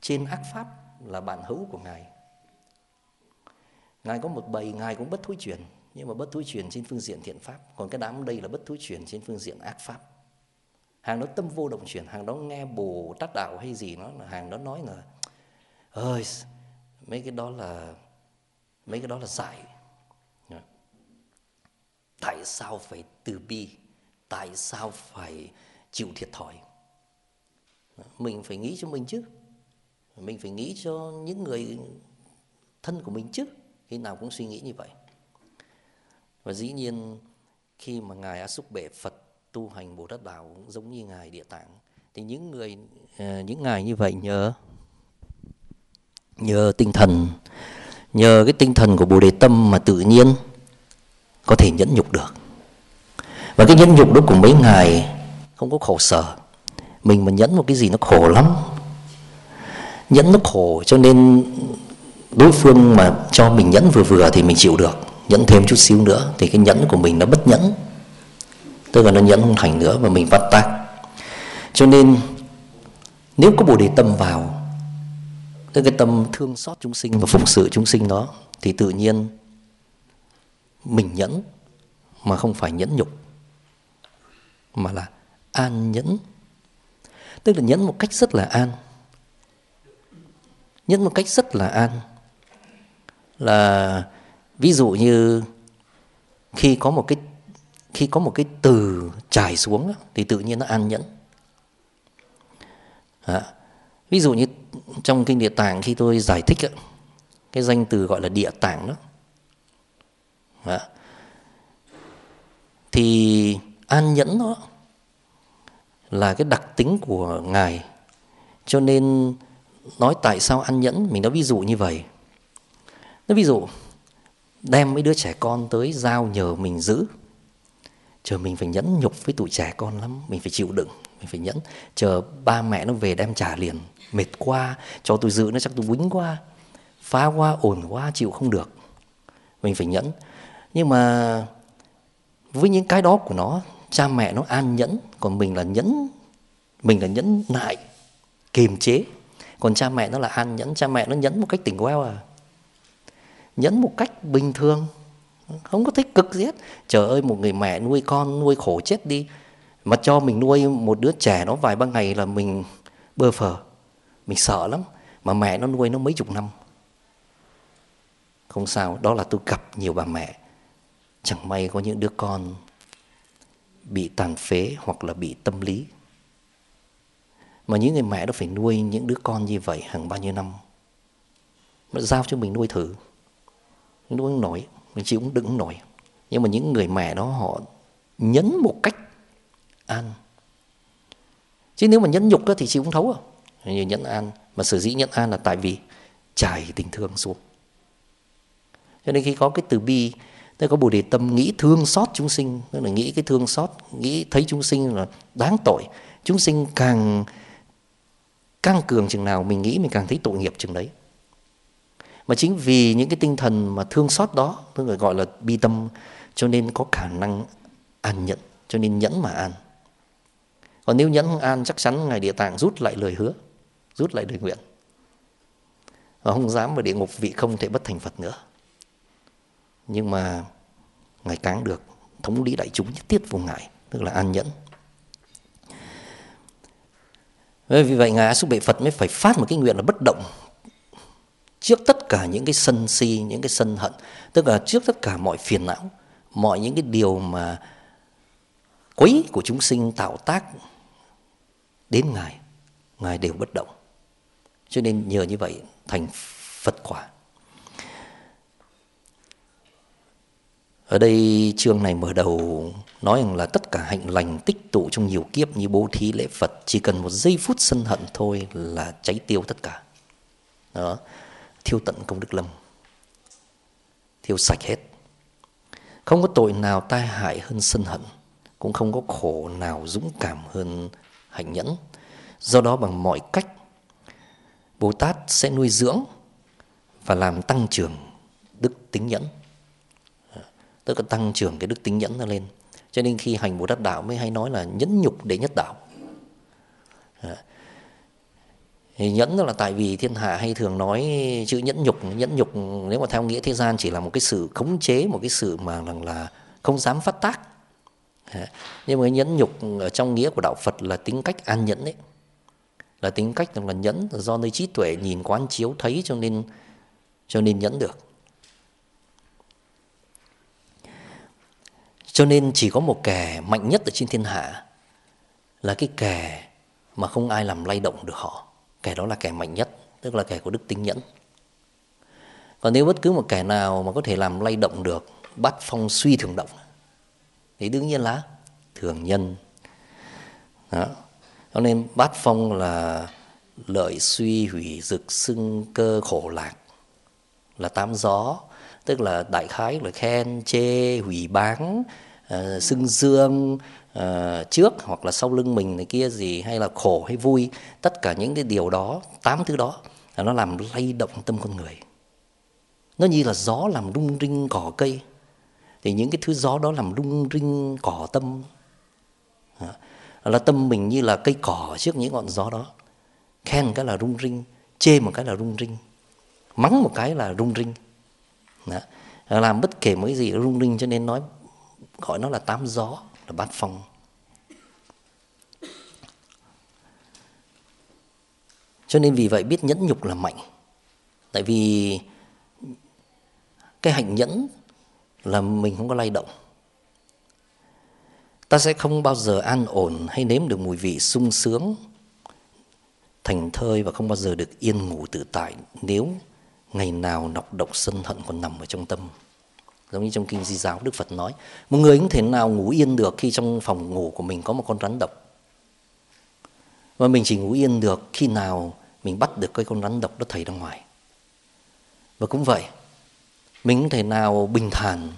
trên ác pháp là bạn hữu của Ngài. Ngài có một bầy, Ngài cũng bất thối chuyển, nhưng mà bất thối chuyển trên phương diện thiện pháp. Còn cái đám đây là bất thối chuyển trên phương diện ác pháp. Hàng đó tâm vô động chuyển, hàng đó nghe Bồ Tát đạo hay gì nó, hàng đó nói là ơi mấy cái đó là dại. Tại sao phải từ bi? Tại sao phải chịu thiệt thòi? Mình phải nghĩ cho mình chứ. Mình phải nghĩ cho những người thân của mình chứ. Khi nào cũng suy nghĩ như vậy. Và dĩ nhiên khi mà Ngài A Xúc Bệ Phật tu hành Bồ Tát đạo cũng giống như Ngài Địa Tạng, thì những ngài như vậy nhờ tinh thần, nhờ cái tinh thần của Bồ Đề Tâm mà tự nhiên có thể nhẫn nhục được. Và cái nhẫn nhục đó của mấy ngài không có khổ sở. Mình mà nhẫn một cái gì nó khổ lắm. Nhẫn nó khổ, cho nên đối phương mà cho mình nhẫn vừa vừa thì mình chịu được. Nhẫn thêm chút xíu nữa thì cái nhẫn của mình nó bất nhẫn, tức là nó nhẫn không thành nữa và mình vắt tác. Cho nên nếu có Bồ Đề Tâm vào, tức cái tâm thương xót chúng sinh và phụng sự chúng sinh đó, thì tự nhiên mình nhẫn mà không phải nhẫn nhục, mà là an nhẫn. Tức là nhẫn một cách rất là an. Nhẫn một cách rất là an. Là ví dụ như khi có một cái từ trải xuống thì tự nhiên nó an nhẫn. Ví dụ như trong kinh Địa Tạng khi tôi giải thích cái danh từ gọi là Địa Tạng đó, thì an nhẫn đó là cái đặc tính của Ngài. Cho nên nói tại sao an nhẫn, mình đã ví dụ như vậy. Nó ví dụ đem mấy đứa trẻ con tới giao nhờ mình giữ, chờ mình phải nhẫn nhục với tụi trẻ con lắm, mình phải chịu đựng, mình phải nhẫn. Chờ ba mẹ nó về đem trả liền, mệt quá, cho tôi giữ nó chắc tôi quýnh quá, phá quá, ồn quá, chịu không được, mình phải nhẫn. Nhưng mà với những cái đó của nó, cha mẹ nó an nhẫn, còn mình là nhẫn nại, kiềm chế. Còn cha mẹ nó là an nhẫn, cha mẹ nó nhẫn một cách tỉnh queo nhẫn một cách bình thường, không có thích cực gì hết. Trời ơi, một người mẹ nuôi con nuôi khổ chết đi, mà cho mình nuôi một đứa trẻ nó vài ba ngày là mình bơ phờ, mình sợ lắm. Mà mẹ nó nuôi nó mấy chục năm. Không sao, đó là tôi gặp nhiều bà mẹ chẳng may có những đứa con bị tàn phế hoặc là bị tâm lý. Mà những người mẹ đó phải nuôi những đứa con như vậy hàng bao nhiêu năm. Nó giao cho mình nuôi thử, nuôi không nổi, mình chịu cũng đựng không nổi. Nhưng mà những người mẹ đó họ nhẫn một cách an. Chứ nếu mà nhẫn nhục thì chịu không thấu à. Như nhẫn an, mà sở dĩ nhẫn an là tại vì trải tình thương xuống. Cho nên khi có cái từ bi, tức có Bồ Đề Tâm nghĩ thương xót chúng sinh, tức là nghĩ cái thương xót, nghĩ thấy chúng sinh là đáng tội. Chúng sinh càng cường chừng nào mình nghĩ mình càng thấy tội nghiệp chừng đấy. Mà chính vì những cái tinh thần mà thương xót đó, tức là gọi là bi tâm, cho nên có khả năng an nhẫn, cho nên nhẫn mà an. Còn nếu nhẫn không an, chắc chắn Ngài Địa Tạng rút lại lời hứa, rút lại lời nguyện, và không dám vào địa ngục vì không thể bất thành Phật nữa. Nhưng mà Ngài cáng được, thống lý đại chúng nhất thiết vô ngại, tức là an nhẫn. Vì vậy Ngài A Xúc Bệ Phật mới phải phát một cái nguyện là bất động trước tất cả những cái sân si, những cái sân hận, tức là trước tất cả mọi phiền não, mọi những cái điều mà quấy của chúng sinh tạo tác đến Ngài đều bất động. Cho nên nhờ như vậy thành Phật quả. Ở đây chương này mở đầu nói rằng là tất cả hạnh lành tích tụ trong nhiều kiếp như bố thí lễ Phật, chỉ cần một giây phút sân hận thôi là cháy tiêu tất cả. Đó, thiêu tận công đức lâm, thiêu sạch hết. Không có tội nào tai hại hơn sân hận, cũng không có khổ nào dũng cảm hơn hạnh nhẫn. Do đó bằng mọi cách, Bồ Tát sẽ nuôi dưỡng và làm tăng trưởng đức tính nhẫn, tức là tăng trưởng cái đức tính nhẫn nó lên. Cho nên khi hành Bồ Tát đạo mới hay nói là nhẫn nhục để nhất đạo. Thì nhẫn đó là tại vì thiên hạ hay thường nói chữ nhẫn nhục nếu mà theo nghĩa thế gian chỉ là một cái sự khống chế, một cái sự mà là không dám phát tác. Nhưng mà nhẫn nhục ở trong nghĩa của đạo Phật là tính cách an nhẫn đấy, là tính cách là nhẫn, do nơi trí tuệ nhìn quán chiếu thấy cho nên nhẫn được. Cho nên chỉ có một kẻ mạnh nhất ở trên thiên hạ là cái kẻ mà không ai làm lay động được họ. Kẻ đó là kẻ mạnh nhất, tức là kẻ có đức tính nhẫn. Còn nếu bất cứ một kẻ nào mà có thể làm lay động được bát phong suy thường động thì đương nhiên là thường nhân. Đó. Cho nên bát phong là lợi suy hủy dực xưng cơ khổ lạc, là tám gió, tức là đại khái là khen chê hủy báng, xưng dương trước hoặc là sau lưng mình này kia gì, hay là khổ hay vui, tất cả những cái điều đó, 8 thứ đó là nó làm lay động tâm con người. Nó như là gió làm rung rinh cỏ cây, thì những cái thứ gió đó làm rung rinh cỏ tâm. Là tâm mình như là cây cỏ trước những ngọn gió đó. Khen một cái là rung rinh, chê một cái là rung rinh, mắng một cái là rung rinh. Đó. Làm bất kể một cái gì rung rinh, cho nên gọi nó là 8 gió, là bát phong. Cho nên vì vậy biết nhẫn nhục là mạnh. Tại vì cái hạnh nhẫn là mình không có lay động. Ta sẽ không bao giờ an ổn hay nếm được mùi vị sung sướng, thành thơi, và không bao giờ được yên ngủ tự tại nếu ngày nào nọc độc sân hận còn nằm ở trong tâm. Giống như trong Kinh Di Giáo Đức Phật nói, một người không thể nào ngủ yên được khi trong phòng ngủ của mình có một con rắn độc. Và mình chỉ ngủ yên được khi nào mình bắt được cái con rắn độc đó thảy ra ngoài. Và cũng vậy, mình không thể nào bình thản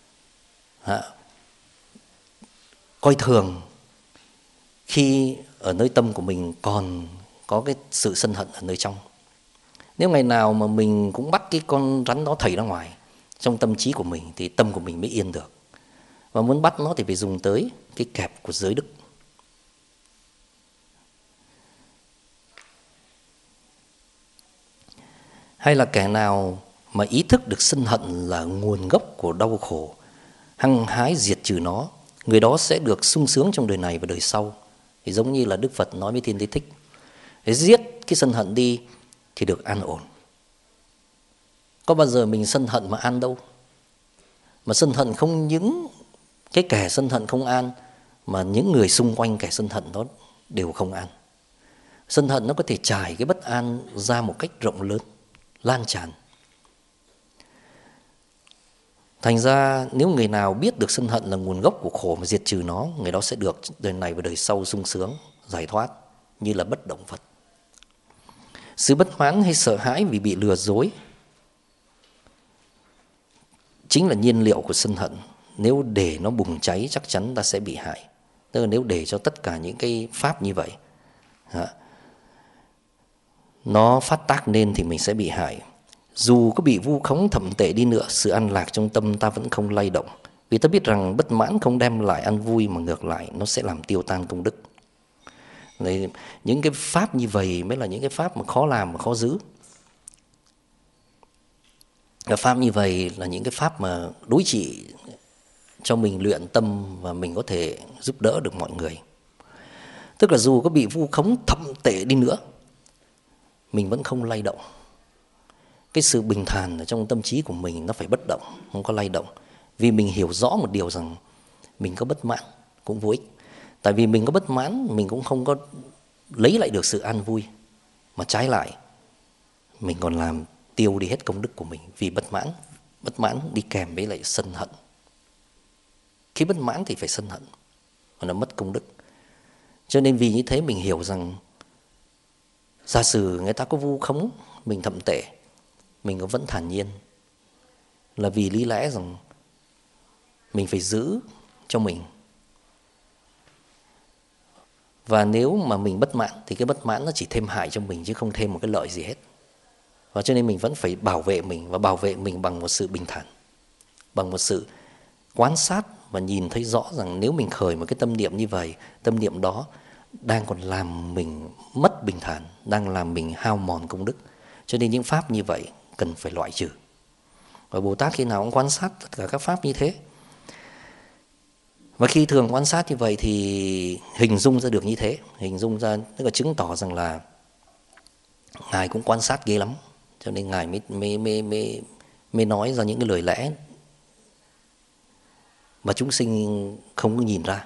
coi thường khi ở nơi tâm của mình còn có cái sự sân hận ở nơi trong. Nếu ngày nào mà mình cũng bắt cái con rắn đó thảy ra ngoài trong tâm trí của mình thì tâm của mình mới yên được. Và muốn bắt nó thì phải dùng tới cái kẹp của giới đức. Hay là kẻ nào mà ý thức được sân hận là nguồn gốc của đau khổ, hăng hái diệt trừ nó, người đó sẽ được sung sướng trong đời này và đời sau. Thì giống như là Đức Phật nói với Thiên Đế Thích, để giết cái sân hận đi thì được an ổn. Có bao giờ mình sân hận mà an đâu. Mà sân hận không những cái kẻ sân hận không an, mà những người xung quanh kẻ sân hận đó đều không an. Sân hận nó có thể trải cái bất an ra một cách rộng lớn, lan tràn. Thành ra nếu người nào biết được sân hận là nguồn gốc của khổ mà diệt trừ nó, người đó sẽ được đời này và đời sau sung sướng, giải thoát như là bất động Phật. Sự bất mãn hay sợ hãi vì bị lừa dối chính là nhiên liệu của sân hận. Nếu để nó bùng cháy chắc chắn ta sẽ bị hại. Tức là nếu để cho tất cả những cái pháp như vậy nó phát tác lên thì mình sẽ bị hại. Dù có bị vu khống thậm tệ đi nữa, sự an lạc trong tâm ta vẫn không lay động. Vì ta biết rằng bất mãn không đem lại an vui, mà ngược lại nó sẽ làm tiêu tan công đức. Nên những cái pháp như vậy mới là những cái pháp mà khó làm và khó giữ. Cái pháp như vậy là những cái pháp mà đối trị cho mình luyện tâm và mình có thể giúp đỡ được mọi người. Tức là dù có bị vu khống thậm tệ đi nữa, mình vẫn không lay động. Cái sự bình thản ở trong tâm trí của mình nó phải bất động, không có lay động. Vì mình hiểu rõ một điều rằng mình có bất mãn cũng vô ích. Tại vì mình có bất mãn, mình cũng không có lấy lại được sự an vui. Mà trái lại, mình còn làm tiêu đi hết công đức của mình. Vì bất mãn đi kèm với lại sân hận. Khi bất mãn thì phải sân hận, và nó mất công đức. Cho nên vì như thế mình hiểu rằng giả sử người ta có vu khống mình thậm tệ, mình cũng vẫn thản nhiên, là vì lý lẽ rằng mình phải giữ cho mình. Và nếu mà mình bất mãn thì cái bất mãn nó chỉ thêm hại cho mình chứ không thêm một cái lợi gì hết. Và cho nên mình vẫn phải bảo vệ mình, và bảo vệ mình bằng một sự bình thản, bằng một sự quan sát và nhìn thấy rõ rằng nếu mình khởi một cái tâm niệm như vậy, tâm niệm đó đang còn làm mình mất bình thản, đang làm mình hao mòn công đức. Cho nên những pháp như vậy cần phải loại trừ. Và Bồ Tát khi nào cũng quan sát tất cả các pháp như thế. Và khi thường quan sát như vậy thì hình dung ra được như thế, hình dung ra tức là chứng tỏ rằng là Ngài cũng quan sát ghê lắm. Cho nên Ngài mới nói ra những cái lời lẽ mà chúng sinh không có nhìn ra.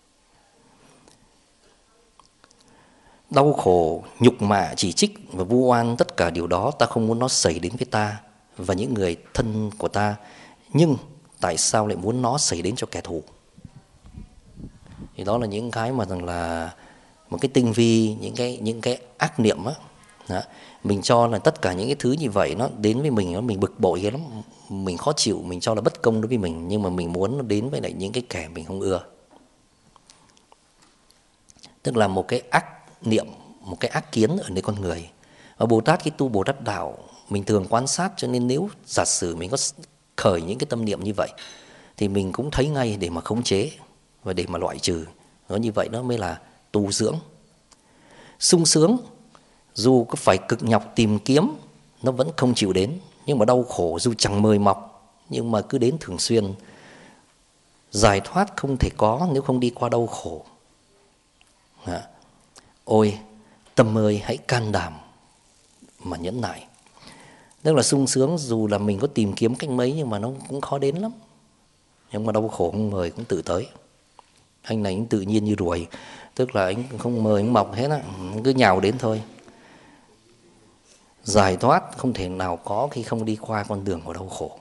Đau khổ, nhục mạ, chỉ trích và vu oan, tất cả điều đó ta không muốn nó xảy đến với ta và những người thân của ta. Nhưng tại sao lại muốn nó xảy đến cho kẻ thù? Thì đó là những cái mà rằng là một cái tinh vi, những cái ác niệm á. Đó. Mình cho là tất cả những cái thứ như vậy nó đến với mình, mình bực bội ghê lắm, mình khó chịu, mình cho là bất công đối với mình, nhưng mà mình muốn nó đến với lại những cái kẻ mình không ưa. Tức là một cái ác niệm, một cái ác kiến ở nơi con người. Và Bồ Tát khi tu Bồ Tát đạo, mình thường quan sát, cho nên nếu giả sử mình có khởi những cái tâm niệm như vậy thì mình cũng thấy ngay để mà khống chế và để mà loại trừ. Nó như vậy nó mới là tu dưỡng. Sung sướng, dù có phải cực nhọc tìm kiếm, nó vẫn không chịu đến. Nhưng mà đau khổ dù chẳng mời mọc, nhưng mà cứ đến thường xuyên. Giải thoát không thể có nếu không đi qua đau khổ. Ôi, tâm ơi hãy can đảm mà nhẫn nại. Tức là sung sướng dù là mình có tìm kiếm cách mấy nhưng mà nó cũng khó đến lắm. Nhưng mà đau khổ không mời cũng tự tới. Anh này anh tự nhiên như ruồi, tức là anh không mời anh mọc hết á, cứ nhào đến thôi. Giải thoát không thể nào có khi không đi qua con đường của đau khổ.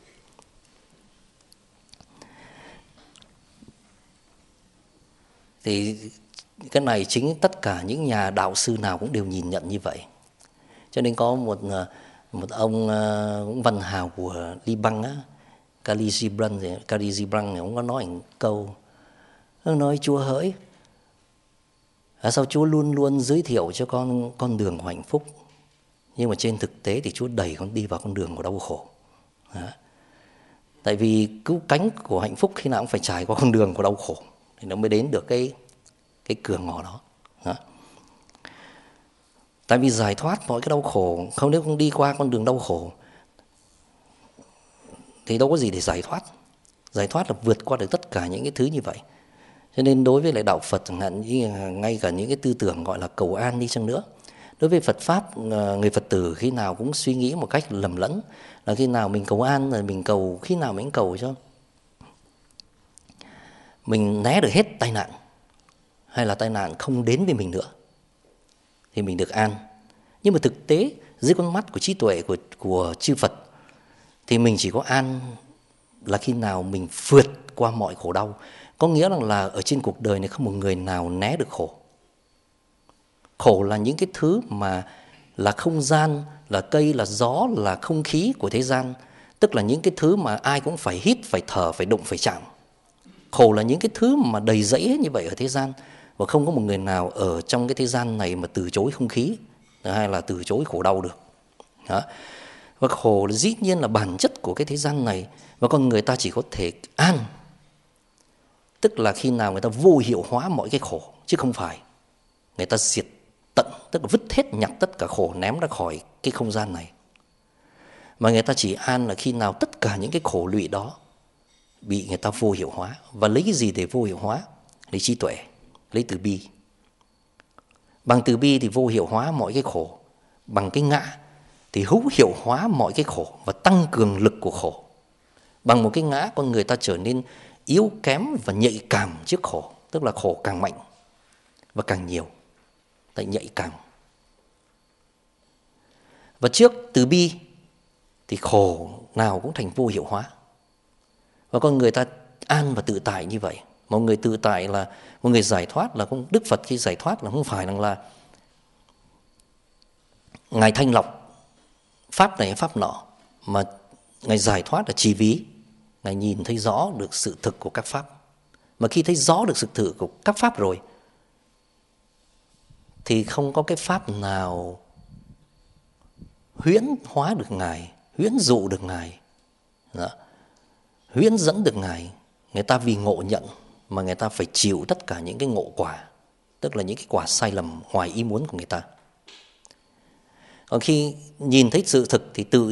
Thì cái này chính tất cả những nhà đạo sư nào cũng đều nhìn nhận như vậy. Cho nên có một ông cũng văn hào của Liban á, Khalil Gibran này, ông có nói một câu, ông nói: Chúa hỡi, sao Chúa luôn luôn giới thiệu cho con đường của hạnh phúc, nhưng mà trên thực tế thì Chúa đẩy con đi vào con đường của đau khổ. Đó. Tại vì cứu cánh của hạnh phúc khi nào cũng phải trải qua con đường của đau khổ thì nó mới đến được cái cửa ngõ đó. Đó. Tại vì giải thoát mọi cái đau khổ, không nếu không đi qua con đường đau khổ thì đâu có gì để giải thoát. Giải thoát là vượt qua được tất cả những cái thứ như vậy. Cho nên đối với lại đạo Phật chẳng hạn, ngay cả những cái tư tưởng gọi là cầu an đi chăng nữa, đối với Phật Pháp, người Phật tử khi nào cũng suy nghĩ một cách lầm lẫn, là khi nào mình cầu an là mình cầu, khi nào mình cầu cho mình né được hết tai nạn, hay là tai nạn không đến với mình nữa thì mình được an. Nhưng mà thực tế dưới con mắt của trí tuệ của chư Phật thì mình chỉ có an là khi nào mình vượt qua mọi khổ đau. Có nghĩa là ở trên cuộc đời này không một người nào né được khổ. Khổ là những cái thứ mà là không gian, là cây, là gió, là không khí của thế gian. Tức là những cái thứ mà ai cũng phải hít, phải thở, phải đụng, phải chạm. Khổ là những cái thứ mà đầy rẫy hết như vậy ở thế gian. Và không có một người nào ở trong cái thế gian này mà từ chối không khí, hay là từ chối khổ đau được. Đó. Và khổ là dĩ nhiên là bản chất của cái thế gian này. Và con người ta chỉ có thể an, tức là khi nào người ta vô hiệu hóa mọi cái khổ, chứ không phải người ta diệt tận, tức là vứt hết, nhặt tất cả khổ, ném ra khỏi cái không gian này. Mà người ta chỉ an là khi nào tất cả những cái khổ lụy đó bị người ta vô hiệu hóa. Và lấy cái gì để vô hiệu hóa? Lấy trí tuệ, lấy từ bi. Bằng từ bi thì vô hiệu hóa mọi cái khổ. Bằng cái ngã thì hữu hiệu hóa mọi cái khổ và tăng cường lực của khổ. Bằng một cái ngã, con người ta trở nên yếu kém và nhạy cảm trước khổ. Tức là khổ càng mạnh và càng nhiều, tại nhạy cảm. Và trước từ bi thì khổ nào cũng thành vô hiệu hóa. Và con người ta an và tự tại như vậy. Một người tự tại là một người giải thoát, là Đức Phật khi giải thoát là không phải là Ngài thanh lọc pháp này pháp nọ, mà Ngài giải thoát là chỉ vì Ngài nhìn thấy rõ được sự thực của các pháp. Mà khi thấy rõ được sự thực của các pháp rồi thì không có cái pháp nào huyễn hóa được Ngài, huyễn dụ được Ngài, huyễn dẫn được Ngài. Người ta vì ngộ nhận mà người ta phải chịu tất cả những cái ngộ quả. tức là những cái quả sai lầm ngoài ý muốn của người ta. Còn khi nhìn thấy sự thực thì tự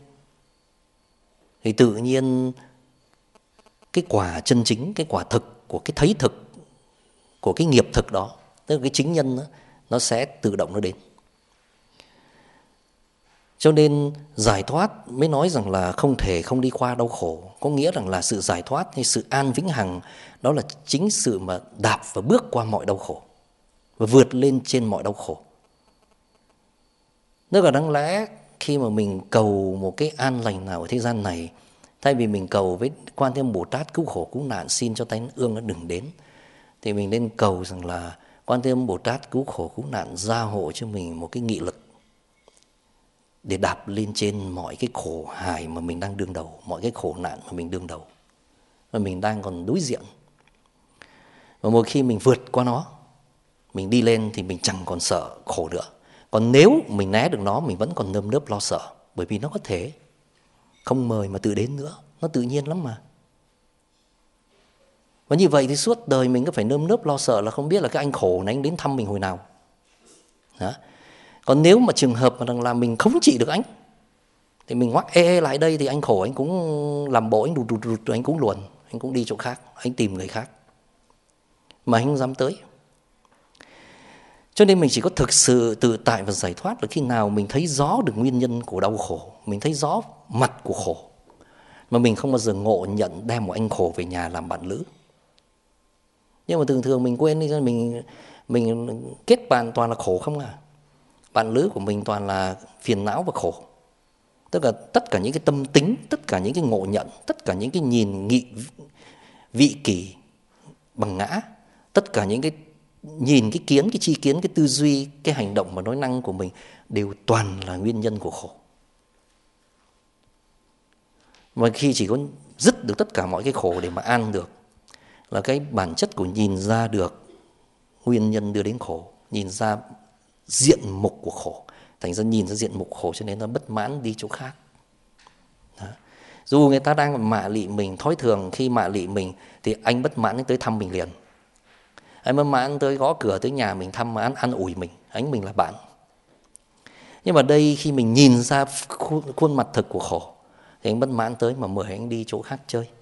nhiên cái quả chân chính, cái quả thực của cái thấy thực, của cái nghiệp thực đó, tức là cái chính nhân đó, nó sẽ tự động nó đến. Cho nên giải thoát mới nói rằng là không thể không đi qua đau khổ. Có nghĩa rằng là sự giải thoát hay sự an vĩnh hằng đó là chính sự mà đạp và bước qua mọi đau khổ và vượt lên trên mọi đau khổ. Tức là đáng lẽ khi mà mình cầu một cái an lành nào ở thế gian này, thay vì mình cầu với Quan Thế Âm Bồ Tát cứu khổ cứu nạn xin cho tánh ương nó đừng đến, thì mình nên cầu rằng là Quan Thế Âm Bồ Tát cứu khổ cứu nạn gia hộ cho mình một cái nghị lực để đạp lên trên mọi cái khổ hại mà mình đang đương đầu, mọi cái khổ nạn mà mình đương đầu, mà mình đang còn đối diện. Và một khi mình vượt qua nó, mình đi lên thì mình chẳng còn sợ khổ nữa. Còn nếu mình né được nó, mình vẫn còn nơm nớp lo sợ, bởi vì nó có thể không mời mà tự đến nữa, nó tự nhiên lắm mà. Và như vậy thì suốt đời mình cứ phải nơm nớp lo sợ là không biết là cái anh khổ này anh đến thăm mình hồi nào. Đó. Còn nếu mà trường hợp mà rằng là mình không trị được anh, thì mình ngoắc ê lại đây thì anh khổ anh cũng làm bộ, anh đụt anh cũng luồn, anh cũng đi chỗ khác, anh tìm người khác, mà anh không dám tới. Cho nên mình chỉ có thực sự tự tại và giải thoát là khi nào mình thấy rõ được nguyên nhân của đau khổ, mình thấy rõ mặt của khổ, mà mình không bao giờ ngộ nhận đem một anh khổ về nhà làm bạn lữ. Nhưng mà thường mình quên đi, mình kết bạn toàn là khổ không à. Bạn lữ của mình toàn là phiền não và khổ. Tức là tất cả những cái tâm tính, tất cả những cái ngộ nhận, tất cả những cái nhìn nghị vị kỷ bằng ngã, tất cả những cái nhìn, cái kiến, cái tri kiến, cái tư duy, cái hành động và nói năng của mình đều toàn là nguyên nhân của khổ. Mà khi chỉ có dứt được tất cả mọi cái khổ để mà an được, là cái bản chất của nhìn ra được nguyên nhân đưa đến khổ, nhìn ra diện mục của khổ. Thành ra nhìn ra diện mục khổ cho nên nó bất mãn đi chỗ khác. Đó. Dù người ta đang mạ lị mình, thói thường khi mạ lị mình thì anh bất mãn tới thăm mình liền. Anh bất mãn tới gõ cửa tới nhà mình thăm mà ăn ủi mình là bạn. Nhưng mà đây khi mình nhìn ra khuôn mặt thực của khổ thì anh bất mãn tới mà mời anh đi chỗ khác chơi.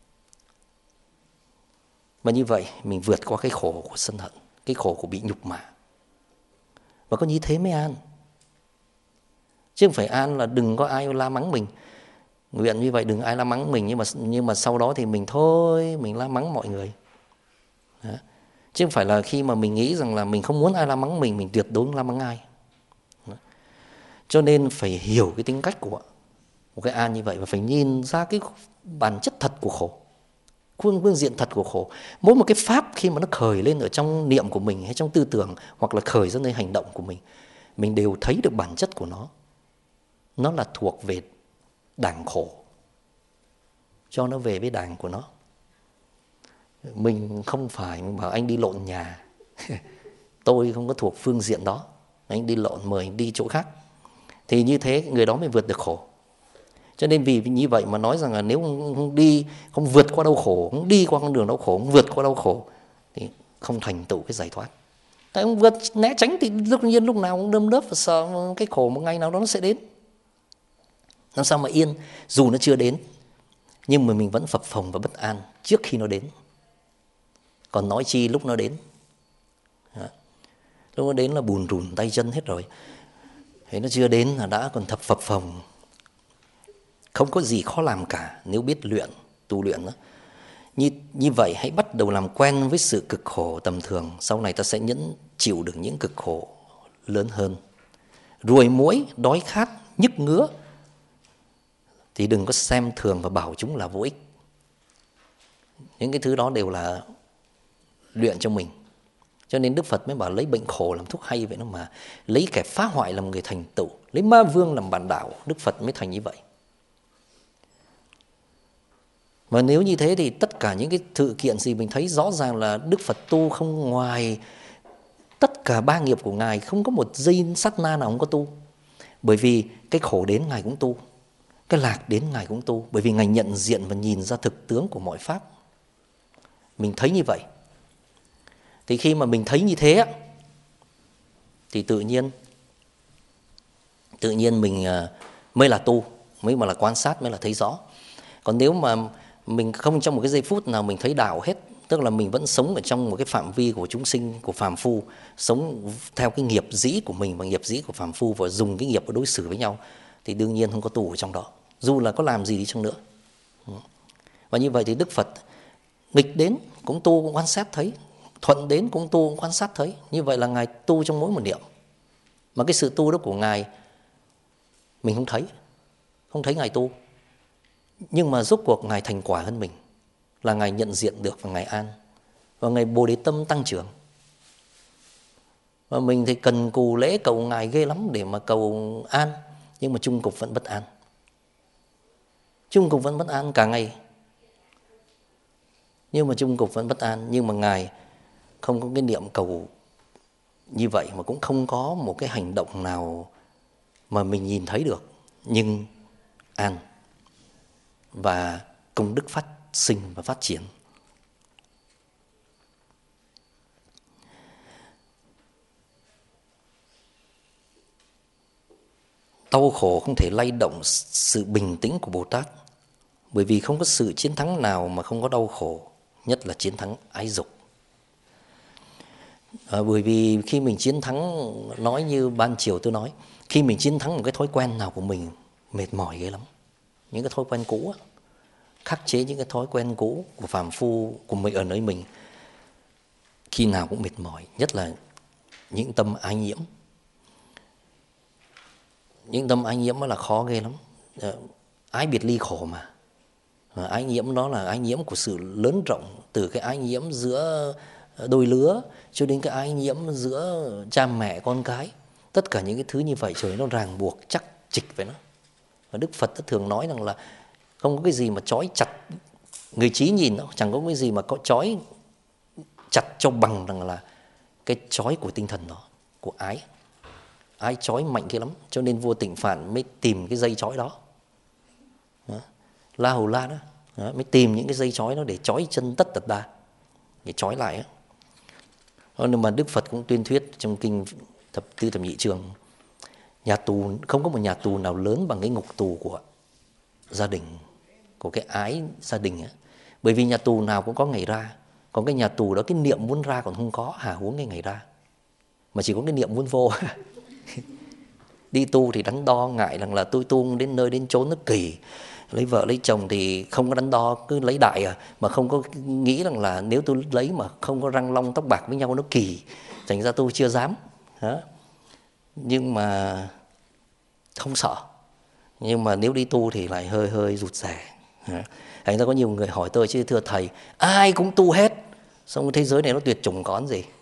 Và như vậy mình vượt qua cái khổ của sân hận, cái khổ của bị nhục mạ. Và có như thế mới an. Chứ không phải an là đừng có ai la mắng mình. Nguyện như vậy đừng ai la mắng mình, nhưng mà sau đó thì mình thôi, mình la mắng mọi người. Đó. Chứ không phải là khi mà mình nghĩ rằng là mình không muốn ai la mắng mình tuyệt đối không la mắng ai. Đó. Cho nên phải hiểu cái tính cách của một cái an như vậy và phải nhìn ra cái bản chất thật của khổ, phương diện thật của khổ. Mỗi một cái pháp khi mà nó khởi lên ở trong niệm của mình hay trong tư tưởng hoặc là khởi ra nơi hành động của mình đều thấy được bản chất của nó. Nó là thuộc về đảng khổ, cho nó về với đảng của nó. Mình không phải mình bảo anh đi lộn nhà tôi không có thuộc phương diện đó, anh đi lộn mời anh đi chỗ khác, thì như thế người đó mới vượt được khổ. Cho nên vì như vậy mà nói rằng là nếu không vượt qua đau khổ, không đi qua con đường đau khổ, không vượt qua đau khổ thì không thành tựu cái giải thoát. Tại ông vượt né tránh thì đương nhiên lúc nào cũng đâm đớp và sợ cái khổ một ngày nào đó nó sẽ đến. Làm sao mà yên, dù nó chưa đến nhưng mà mình vẫn phập phồng và bất an trước khi nó đến. Còn nói chi lúc nó đến. Lúc nó đến là bùn rùn tay chân hết rồi. Thế nó chưa đến là đã còn phập phồng. Không có gì khó làm cả nếu biết luyện, tu luyện đó. Như vậy hãy bắt đầu làm quen với sự cực khổ tầm thường. Sau này ta sẽ chịu được những cực khổ lớn hơn. Ruồi muỗi, đói khát, nhức ngứa thì đừng có xem thường và bảo chúng là vô ích. Những cái thứ đó đều là luyện cho mình. Cho nên Đức Phật mới bảo lấy bệnh khổ làm thuốc hay vậy đó mà. Lấy kẻ phá hoại làm người thành tựu, lấy ma vương làm bản đạo. Đức Phật mới thành như vậy. Mà nếu như thế thì tất cả những cái sự kiện gì mình thấy rõ ràng là Đức Phật tu không ngoài tất cả ba nghiệp của Ngài, không có một giây sát na nào không có tu. Bởi vì cái khổ đến Ngài cũng tu, cái lạc đến Ngài cũng tu. Bởi vì Ngài nhận diện và nhìn ra thực tướng của mọi pháp. Mình thấy như vậy. Thì khi mà mình thấy như thế á, thì tự nhiên mình mới là tu, mới mà là quan sát, mới là thấy rõ. Còn nếu mà mình không trong một cái giây phút nào mình thấy đạo hết, tức là mình vẫn sống ở trong một cái phạm vi của chúng sinh, của phàm phu, sống theo cái nghiệp dĩ của mình và nghiệp dĩ của phàm phu, và dùng cái nghiệp để đối xử với nhau, thì đương nhiên không có tu ở trong đó, dù là có làm gì đi chăng nữa. Và như vậy thì Đức Phật nghịch đến cũng tu, cũng quan sát thấy, thuận đến cũng tu, cũng quan sát thấy. Như vậy là Ngài tu trong mỗi một niệm. Mà cái sự tu đó của Ngài mình không thấy Ngài tu. Nhưng mà rốt cuộc Ngài thành quả hơn mình, là Ngài nhận diện được và Ngài an, và Ngài Bồ Đề tâm tăng trưởng. Và mình thì cần cù lễ cầu Ngài ghê lắm để mà cầu an, nhưng mà chung cục vẫn bất an. Chung cục vẫn bất an cả ngày, nhưng mà chung cục vẫn bất an. Nhưng mà Ngài không có cái niệm cầu như vậy, mà cũng không có một cái hành động nào mà mình nhìn thấy được, nhưng an và công đức phát sinh và phát triển. Đau khổ không thể lay động sự bình tĩnh của Bồ Tát, bởi vì không có sự chiến thắng nào mà không có đau khổ, nhất là chiến thắng ái dục. Bởi vì khi mình chiến thắng, nói như ban chiều tôi nói, khi mình chiến thắng một cái thói quen nào của mình, mệt mỏi ghê lắm. Những cái thói quen cũ á, khắc chế những cái thói quen cũ của phàm phu của mình ở nơi mình, khi nào cũng mệt mỏi, nhất là những tâm ái nhiễm. Những tâm ái nhiễm là khó ghê lắm. Ái biệt ly khổ mà. Ái nhiễm đó là ái nhiễm của sự lớn rộng, từ cái ái nhiễm giữa đôi lứa cho đến cái ái nhiễm giữa cha mẹ con cái. Tất cả những cái thứ như vậy trời, nó ràng buộc chắc trịch với nó. Và Đức Phật đã thường nói rằng là không có cái gì mà trói chặt người trí nhìn đâu, chẳng có cái gì mà có trói chặt cho bằng rằng là cái trói của tinh thần đó, của ái. Ái trói mạnh kia lắm, cho nên vua Tịnh Phạn mới tìm cái dây trói đó. La Hầu La đó, mới tìm những cái dây trói đó để trói chân Tất Tật Đa, để trói lại á. Nhưng mà Đức Phật cũng tuyên thuyết trong kinh Thập Nhị Chương, nhà tù không có một nhà tù nào lớn bằng cái ngục tù của gia đình, của cái ái gia đình á. Bởi vì nhà tù nào cũng có ngày ra, còn cái nhà tù đó cái niệm muốn ra còn không có, hà huống cái ngày ra, mà chỉ có cái niệm muốn vô. Đi tu thì đắn đo ngại rằng là tôi tu đến nơi đến chốn nó kỳ, lấy vợ lấy chồng thì không có đắn đo, cứ lấy đại mà không có nghĩ rằng là nếu tôi lấy mà không có răng long tóc bạc với nhau nó kỳ, thành ra tôi chưa dám. Nhưng mà không sợ. Nhưng mà nếu đi tu thì lại hơi rụt rè. Thành ra có nhiều người hỏi tôi chứ thưa thầy, ai cũng tu hết, xong thế giới này nó tuyệt chủng có gì.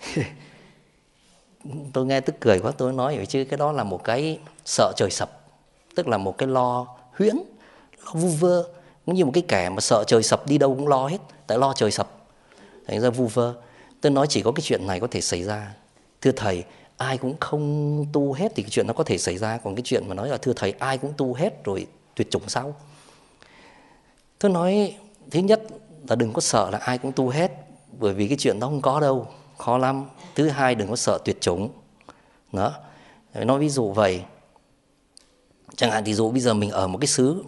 Tôi nghe tức cười quá, tôi nói vậy chứ cái đó là một cái sợ trời sập, tức là một cái lo huyễn, lo vu vơ. Cũng như một cái kẻ mà sợ trời sập đi đâu cũng lo hết, tại lo trời sập, thành ra vu vơ. Tôi nói chỉ có cái chuyện này có thể xảy ra. Thưa thầy, ai cũng không tu hết thì cái chuyện nó có thể xảy ra. Còn cái chuyện mà nói là thưa thầy ai cũng tu hết rồi tuyệt chủng sao? Tôi nói thứ nhất là đừng có sợ là ai cũng tu hết, bởi vì cái chuyện đó không có đâu, khó lắm. Thứ hai, đừng có sợ tuyệt chủng. Đó. Nói ví dụ vậy, chẳng hạn ví dụ bây giờ mình ở một cái xứ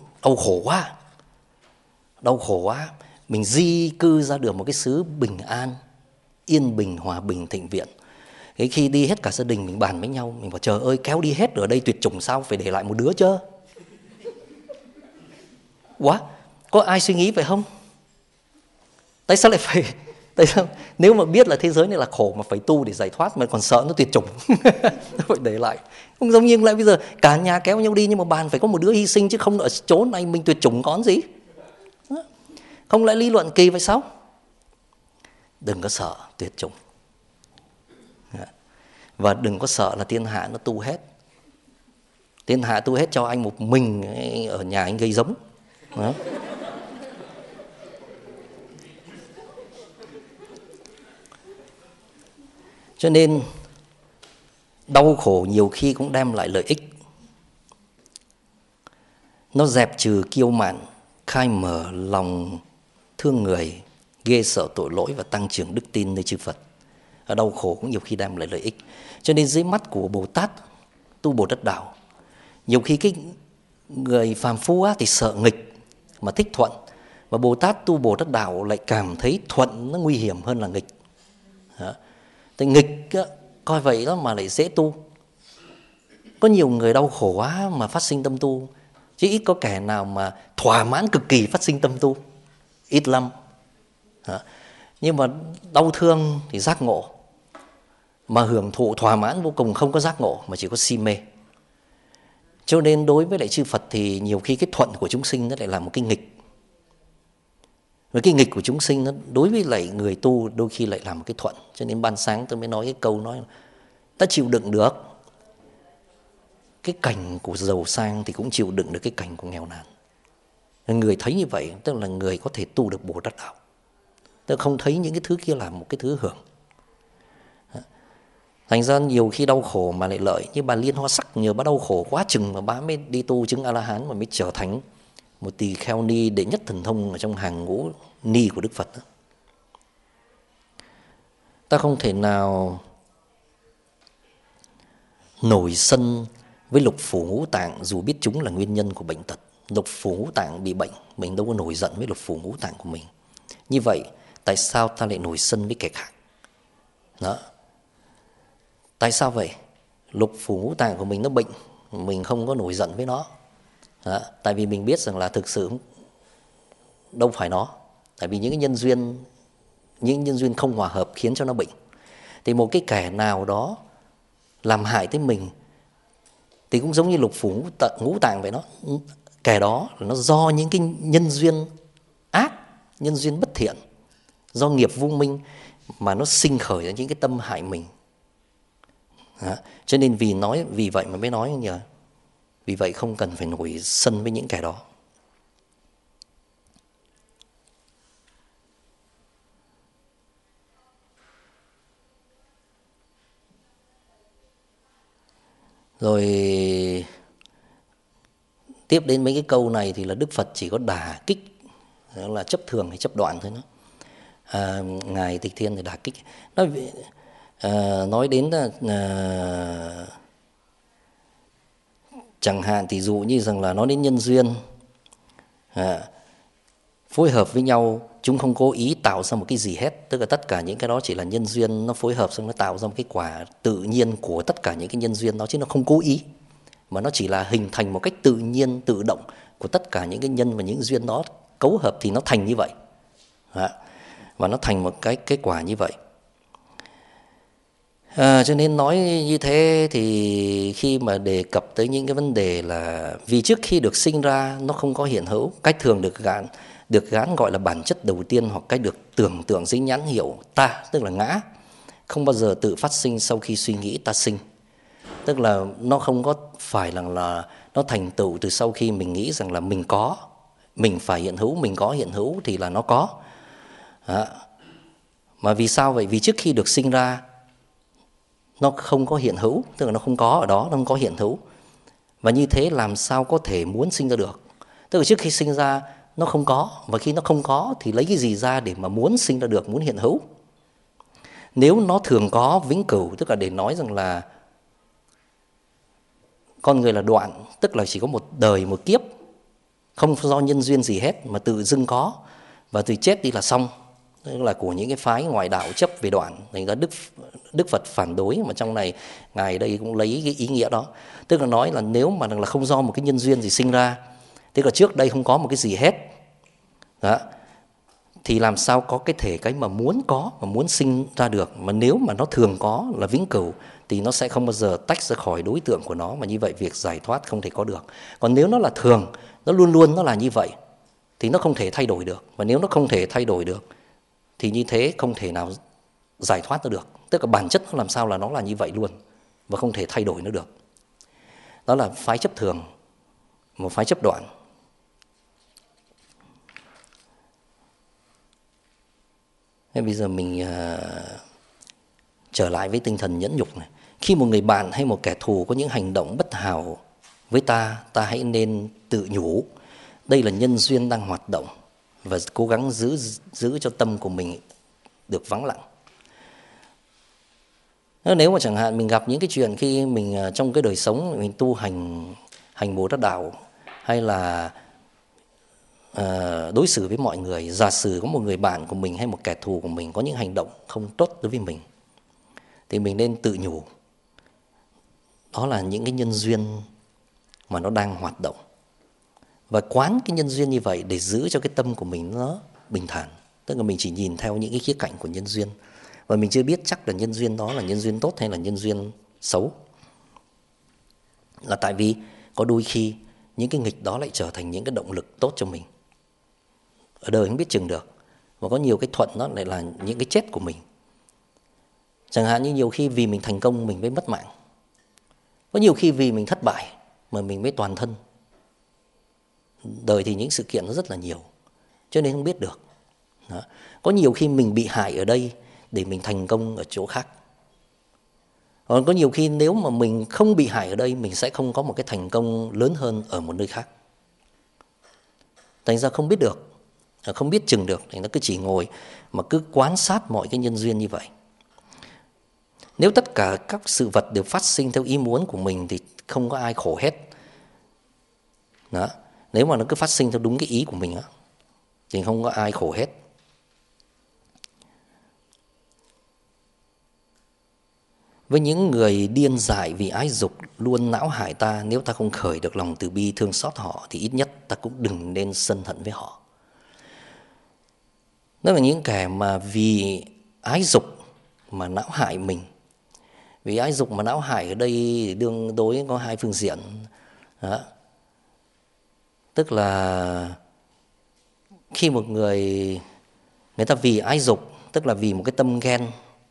đau khổ quá, mình di cư ra được một cái xứ bình an, yên bình, hòa bình, thịnh viện. Thế khi đi hết cả gia đình mình bàn với nhau, mình bảo trời ơi kéo đi hết ở đây tuyệt chủng sao, phải để lại một đứa chứ. Quá, có ai suy nghĩ vậy không? Tại sao lại phải, tại sao nếu mà biết là thế giới này là khổ mà phải tu để giải thoát mà còn sợ nó tuyệt chủng, phải để lại. Không giống như lại bây giờ cả nhà kéo nhau đi nhưng mà bàn phải có một đứa hy sinh, chứ không ở chỗ này mình tuyệt chủng có gì. Không lại lý luận kỳ vậy sao? Đừng có sợ tuyệt chủng. Và đừng có sợ là thiên hạ nó tu hết. Thiên hạ tu hết cho anh một mình ở nhà anh gây giống. Đó. Cho nên đau khổ nhiều khi cũng đem lại lợi ích. Nó dẹp trừ kiêu mạn, khai mở lòng thương người, ghê sợ tội lỗi và tăng trưởng đức tin nơi chư Phật. Đau khổ cũng nhiều khi đem lại lợi ích. Cho nên dưới mắt của Bồ Tát tu Bồ Tát đạo, nhiều khi cái người phàm phu thì sợ nghịch mà thích thuận, mà Bồ Tát tu Bồ Tát đạo lại cảm thấy thuận nó nguy hiểm hơn là nghịch. Thì nghịch coi vậy đó mà lại dễ tu. Có nhiều người đau khổ quá mà phát sinh tâm tu, chứ ít có kẻ nào mà thỏa mãn cực kỳ phát sinh tâm tu, ít lắm. Nhưng mà đau thương thì giác ngộ, mà hưởng thụ thỏa mãn vô cùng không có giác ngộ mà chỉ có si mê. Cho nên đối với lại chư Phật thì nhiều khi cái thuận của chúng sinh nó lại là một cái nghịch. Và cái nghịch của chúng sinh nó đối với lại người tu đôi khi lại là một cái thuận. Cho nên ban sáng tôi mới nói cái câu nói ta chịu đựng được cái cảnh của giàu sang thì cũng chịu đựng được cái cảnh của nghèo nàn. Người thấy như vậy tức là người có thể tu được Bồ Tát đạo, tức là không thấy những cái thứ kia là một cái thứ hưởng. Thành ra nhiều khi đau khổ mà lại lợi. Như bà Liên Hoa Sắc nhờ bà đau khổ quá chừng mà bà mới đi tu chứng A-la-hán mà mới trở thành một tỳ kheo ni đệ nhất thần thông ở trong hàng ngũ ni của Đức Phật. Ta không thể nào nổi sân với lục phủ ngũ tạng dù biết chúng là nguyên nhân của bệnh tật. Lục phủ ngũ tạng bị bệnh, mình đâu có nổi giận với lục phủ ngũ tạng của mình. Như vậy tại sao ta lại nổi sân với kẻ khác? Đó. Tại sao vậy? Lục phủ ngũ tạng của mình nó bệnh, mình không có nổi giận với nó. Đó. Tại vì mình biết rằng là thực sự đâu phải nó. Tại vì những cái nhân duyên không hòa hợp khiến cho nó bệnh. Thì một cái kẻ nào đó làm hại tới mình thì cũng giống như lục phủ ngũ tạng vậy đó. Kẻ đó là nó do những cái nhân duyên ác, nhân duyên bất thiện, do nghiệp vô minh mà nó sinh khởi ra những cái tâm hại mình. Đó. Cho nên vì vậy mà mới nói như là vì vậy không cần phải nổi sân với những kẻ đó. Rồi tiếp đến mấy cái câu này thì là Đức Phật chỉ có đả kích, là chấp thường hay chấp đoạn thôi đó. Ngài Tịch Thiên thì đả kích. Nói đến chẳng hạn thì dụ như rằng là nói đến nhân duyên phối hợp với nhau, chúng không cố ý tạo ra một cái gì hết. Tức là tất cả những cái đó chỉ là nhân duyên, nó phối hợp xong nó tạo ra một cái quả tự nhiên của tất cả những cái nhân duyên đó, chứ nó không cố ý. Mà nó chỉ là hình thành một cách tự nhiên, tự động của tất cả những cái nhân và những duyên đó cấu hợp thì nó thành như vậy. Và nó thành một cái kết quả như vậy. Cho nên nói như thế thì khi mà đề cập tới những cái vấn đề là vì trước khi được sinh ra nó không có hiện hữu, cách thường được gán gọi là bản chất đầu tiên, hoặc cách được tưởng tượng dưới nhãn hiệu ta, tức là ngã, không bao giờ tự phát sinh sau khi suy nghĩ ta sinh. Tức là nó không có phải là nó thành tựu từ sau khi mình nghĩ rằng là mình có, mình phải hiện hữu, mình có hiện hữu thì là nó có. Mà vì sao vậy? Vì trước khi được sinh ra nó không có hiện hữu, tức là nó không có ở đó, nó không có hiện hữu. Và như thế làm sao có thể muốn sinh ra được? Tức là trước khi sinh ra nó không có, và khi nó không có thì lấy cái gì ra để mà muốn sinh ra được, muốn hiện hữu? Nếu nó thường có vĩnh cửu, tức là để nói rằng là con người là đoạn, tức là chỉ có một đời một kiếp, không do nhân duyên gì hết mà tự dưng có, và từ chết đi là xong. Tức là của những cái phái ngoại đạo chấp về đoạn, thành ra Đức Phật phản đối, mà trong này Ngài đây cũng lấy cái ý nghĩa đó. Tức là nói là nếu mà là không do một cái nhân duyên gì sinh ra, tức là trước đây không có một cái gì hết đó, thì làm sao có cái thể cái mà muốn có, mà muốn sinh ra được. Mà nếu mà nó thường có là vĩnh cửu thì nó sẽ không bao giờ tách ra khỏi đối tượng của nó, mà như vậy việc giải thoát không thể có được. Còn nếu nó là thường, nó luôn luôn nó là như vậy thì nó không thể thay đổi được. Và nếu nó không thể thay đổi được thì như thế không thể nào giải thoát nó được. Tức là bản chất nó làm sao là nó là như vậy luôn, và không thể thay đổi nó được. Đó là phái chấp thường, một phái chấp đoạn. Thế bây giờ mình trở lại với tinh thần nhẫn nhục này. Khi một người bạn hay một kẻ thù có những hành động bất hảo với ta, ta hãy nên tự nhủ đây là nhân duyên đang hoạt động, và cố gắng giữ cho tâm của mình được vắng lặng. Nếu mà chẳng hạn mình gặp những cái chuyện khi mình trong cái đời sống mình tu hành Bồ Tát đạo, hay là đối xử với mọi người, giả sử có một người bạn của mình hay một kẻ thù của mình có những hành động không tốt đối với mình, thì mình nên tự nhủ đó là những cái nhân duyên mà nó đang hoạt động, và quán cái nhân duyên như vậy để giữ cho cái tâm của mình nó bình thản. Tức là mình chỉ nhìn theo những cái khía cạnh của nhân duyên, và mình chưa biết chắc là nhân duyên đó là nhân duyên tốt hay là nhân duyên xấu. Là tại vì có đôi khi những cái nghịch đó lại trở thành những cái động lực tốt cho mình. Ở đời không biết chừng được, và có nhiều cái thuận đó lại là những cái chết của mình. Chẳng hạn như nhiều khi vì mình thành công mình mới mất mạng, có nhiều khi vì mình thất bại mà mình mới toàn thân. Đời thì những sự kiện nó rất là nhiều, cho nên không biết được. Đó. Có nhiều khi mình bị hại ở đây để mình thành công ở chỗ khác. Còn có nhiều khi nếu mà mình không bị hại ở đây, mình sẽ không có một cái thành công lớn hơn ở một nơi khác. Thành ra không biết được, không biết chừng được, thì nó cứ chỉ ngồi mà cứ quan sát mọi cái nhân duyên như vậy. Nếu tất cả các sự vật đều phát sinh theo ý muốn của mình thì không có ai khổ hết. Đó. Nếu mà nó cứ phát sinh theo đúng cái ý của mình á, thì không có ai khổ hết. Với những người điên dại vì ái dục luôn não hại ta, nếu ta không khởi được lòng từ bi thương xót họ thì ít nhất ta cũng đừng nên sân hận với họ. Đó là những kẻ mà vì ái dục mà não hại mình. Vì ái dục mà não hại ở đây đương đối có hai phương diện. Đó. Tức là khi một người ta vì ái dục, tức là vì một cái tâm ghen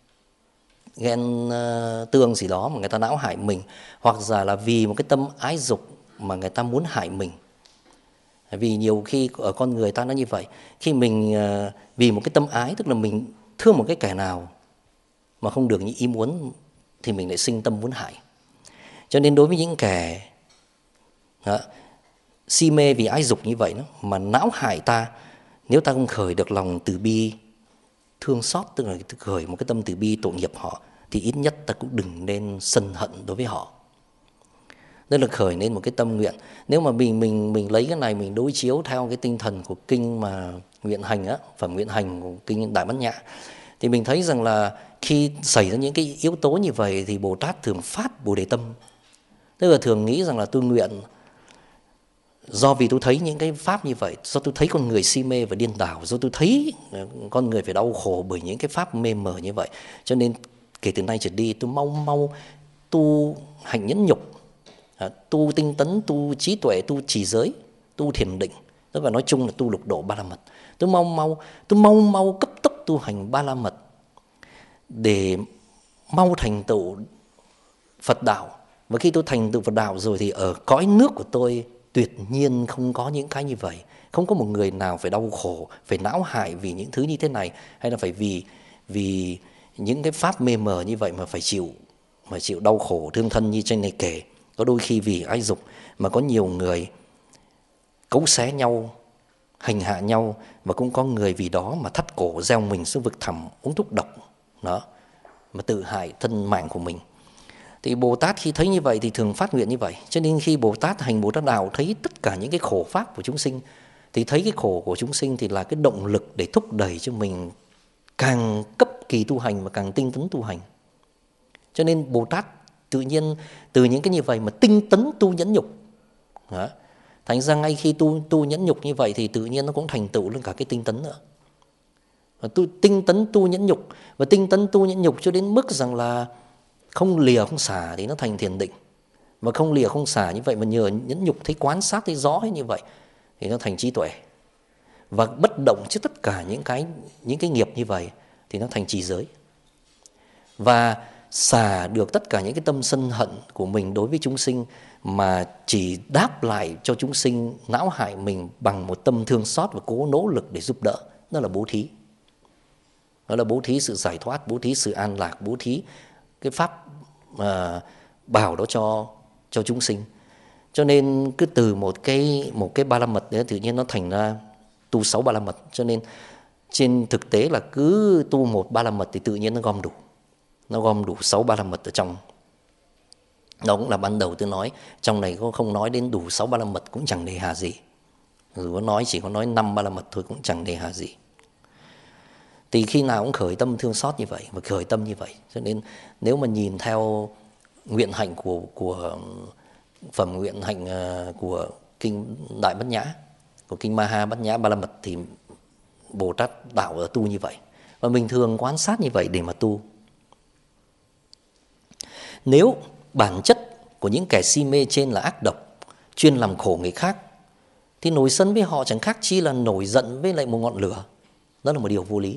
tương gì đó mà người ta não hại mình, hoặc giả là vì một cái tâm ái dục mà người ta muốn hại mình. Vì nhiều khi ở con người ta nó như vậy, khi mình vì một cái tâm ái, tức là mình thương một cái kẻ nào mà không được như ý muốn thì mình lại sinh tâm muốn hại. Cho nên đối với những kẻ si mê vì ái dục như vậy đó, mà não hại ta, nếu ta không khởi được lòng từ bi thương xót, tức là khởi một cái tâm từ bi tội nghiệp họ, thì ít nhất ta cũng đừng nên sân hận đối với họ. Tức là khởi lên một cái tâm nguyện. Nếu mà mình lấy cái này mình đối chiếu theo cái tinh thần của kinh mà nguyện hành á, phẩm nguyện hành của kinh Đại Bát Nhã, thì mình thấy rằng là khi xảy ra những cái yếu tố như vậy thì Bồ Tát thường phát Bồ Đề tâm. Tức là thường nghĩ rằng là tôi nguyện do vì tôi thấy những cái pháp như vậy, do tôi thấy con người si mê và điên đảo, do tôi thấy con người phải đau khổ bởi những cái pháp mê mờ như vậy, cho nên kể từ nay trở đi tôi mau tu hành nhẫn nhục, tu tinh tấn, tu trí tuệ, tu trì giới, tu thiền định, tức là nói chung là tu lục độ ba la mật. Tôi mau cấp tốc tu hành ba la mật để mau thành tựu Phật đạo. Và khi tôi thành tựu Phật đạo rồi thì ở cõi nước của tôi tuyệt nhiên không có những cái như vậy. Không có một người nào phải đau khổ, phải não hại vì những thứ như thế này, hay là phải vì những cái pháp mê mờ như vậy mà phải chịu đau khổ thương thân như trên này kể. Có đôi khi vì ái dục mà có nhiều người cấu xé nhau, hành hạ nhau, và cũng có người vì đó mà thắt cổ gieo mình xuống vực thẳm uống thuốc độc đó, mà tự hại thân mạng của mình. Thì Bồ Tát khi thấy như vậy thì thường phát nguyện như vậy. Cho nên khi Bồ Tát hành Bồ Tát đạo thấy tất cả những cái khổ pháp của chúng sinh, thì thấy cái khổ của chúng sinh thì là cái động lực để thúc đẩy cho mình càng cấp kỳ tu hành và càng tinh tấn tu hành. Cho nên Bồ Tát tự nhiên từ những cái như vậy mà tinh tấn tu nhẫn nhục. Đó. Thành ra ngay khi tu nhẫn nhục như vậy thì tự nhiên nó cũng thành tựu lên cả cái tinh tấn nữa. Và tinh tấn tu nhẫn nhục, và tinh tấn tu nhẫn nhục cho đến mức rằng là không lìa không xả thì nó thành thiền định. Và không lìa không xả như vậy mà nhờ nhẫn nhục thấy quán sát thấy rõ như vậy thì nó thành trí tuệ. Và bất động trước tất cả những cái nghiệp như vậy thì nó thành trì giới. Và xả được tất cả những cái tâm sân hận của mình đối với chúng sinh, mà chỉ đáp lại cho chúng sinh não hại mình bằng một tâm thương xót và cố nỗ lực để giúp đỡ. Đó là bố thí. Đó là bố thí sự giải thoát, bố thí sự an lạc, bố thí cái pháp bảo đó cho chúng sinh. Cho nên cứ từ một cái ba la mật đấy tự nhiên nó thành ra tu 6 ba la mật. Cho nên trên thực tế là cứ tu một ba la mật thì tự nhiên nó gom đủ. nó gom đủ 6 ba la mật ở trong. Đó cũng là ban đầu tôi nói, trong này có không nói đến đủ 6 ba la mật cũng chẳng nề hà gì. Dù có nói chỉ có nói 5 ba la mật thôi cũng chẳng nề hà gì. Thì khi nào cũng khởi tâm thương xót như vậy và khởi tâm như vậy. Cho nên nếu mà nhìn theo nguyện hạnh của phẩm nguyện hạnh của kinh Đại Bát Nhã, của kinh Maha Bát Nhã Ba La Mật, thì Bồ Tát đạo là tu như vậy. Và mình thường quan sát như vậy để mà tu. Nếu bản chất của những kẻ si mê trên là ác độc, chuyên làm khổ người khác, thì nổi sân với họ chẳng khác chi là nổi giận với lại một ngọn lửa. Đó là một điều vô lý.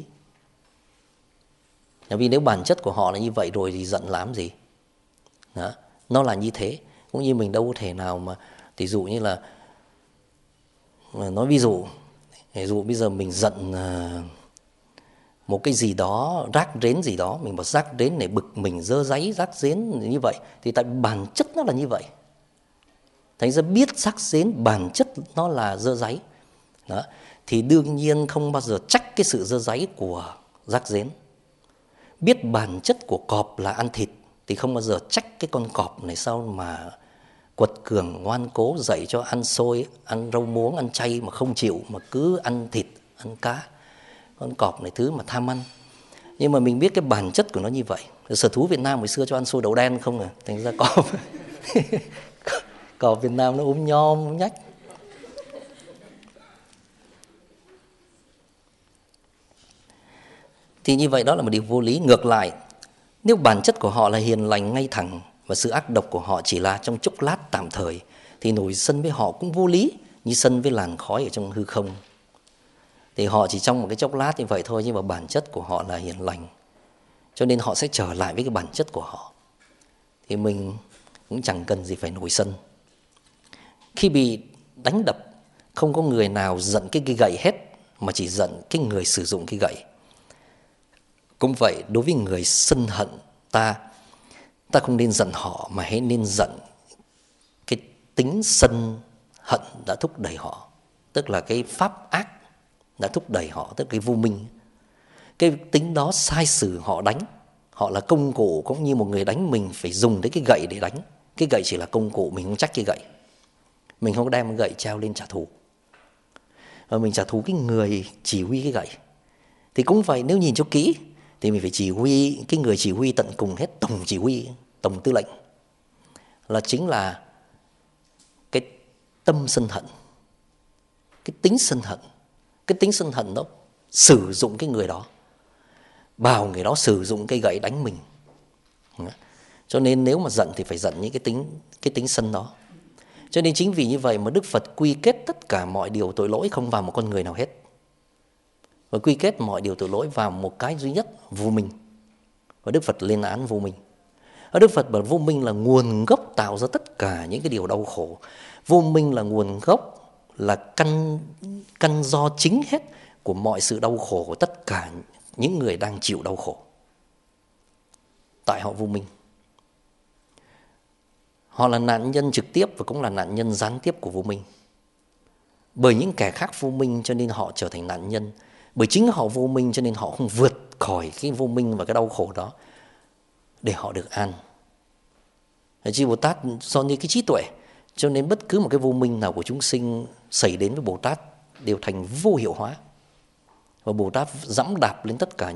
Vì nếu bản chất của họ là như vậy rồi thì giận làm gì? Đó, nó là như thế. Cũng như mình đâu có thể nào mà, ví dụ như là, nói ví dụ bây giờ mình giận một cái gì đó, rác rến gì đó, mình bảo rác rến này bực mình, dơ dáy rác rến như vậy, thì tại bản chất nó là như vậy. Thành ra biết rác rến bản chất nó là dơ dáy. Đó, thì đương nhiên không bao giờ trách cái sự dơ dáy của rác rến. Biết bản chất của cọp là ăn thịt thì không bao giờ trách cái con cọp này sao mà quật cường ngoan cố dạy cho ăn xôi, ăn rau muống, ăn chay mà không chịu, mà cứ ăn thịt, ăn cá. Con cọp này thứ mà tham ăn. Nhưng mà mình biết cái bản chất của nó như vậy. Sở thú Việt Nam hồi xưa cho ăn xôi đậu đen không à, thành ra cọp cọp Việt Nam nó ốm nhom, ốm nhách. Thì như vậy đó là một điều vô lý. Ngược lại, nếu bản chất của họ là hiền lành ngay thẳng và sự ác độc của họ chỉ là trong chốc lát tạm thời, thì nổi sân với họ cũng vô lý, như sân với làn khói ở trong hư không. Thì họ chỉ trong một cái chốc lát như vậy thôi, nhưng mà bản chất của họ là hiền lành, cho nên họ sẽ trở lại với cái bản chất của họ. Thì mình cũng chẳng cần gì phải nổi sân. Khi bị đánh đập, không có người nào giận cái gậy hết, mà chỉ giận cái người sử dụng cái gậy. Cũng vậy, đối với người sân hận ta không nên giận họ, mà hãy nên giận cái tính sân hận đã thúc đẩy họ. Tức là cái pháp ác đã thúc đẩy họ, tức là cái vô minh. Cái tính đó sai sử họ đánh. Họ là công cụ, cũng như một người đánh mình phải dùng đến cái gậy để đánh. Cái gậy chỉ là công cụ, mình không trách cái gậy. Mình không đem cái gậy treo lên trả thù. Và mình trả thù cái người chỉ huy cái gậy. Thì cũng vậy, nếu nhìn cho kỹ thì mình phải chỉ huy cái người chỉ huy tận cùng hết, tổng chỉ huy, tổng tư lệnh, là chính là cái tâm sân hận, cái tính sân hận. Cái tính sân hận nó sử dụng cái người đó, bảo người đó sử dụng cây gậy đánh mình. Cho nên nếu mà giận thì phải giận những cái tính sân đó. Cho nên chính vì như vậy mà Đức Phật quy kết tất cả mọi điều tội lỗi không vào một con người nào hết, và quy kết mọi điều tội lỗi vào một cái duy nhất, vô minh. Và Đức Phật lên án vô minh. Và Đức Phật bảo vô minh là nguồn gốc tạo ra tất cả những cái điều đau khổ. Vô minh là nguồn gốc, là căn do chính hết của mọi sự đau khổ của tất cả những người đang chịu đau khổ. Tại họ vô minh. Họ là nạn nhân trực tiếp và cũng là nạn nhân gián tiếp của vô minh. Bởi những kẻ khác vô minh cho nên họ trở thành nạn nhân. Bởi chính họ vô minh cho nên họ không vượt khỏi cái vô minh và cái đau khổ đó để họ được an. Chư Bồ Tát do như cái trí tuệ, cho nên bất cứ một cái vô minh nào của chúng sinh xảy đến với Bồ Tát đều thành vô hiệu hóa. Và Bồ Tát dẫm đạp lên tất cả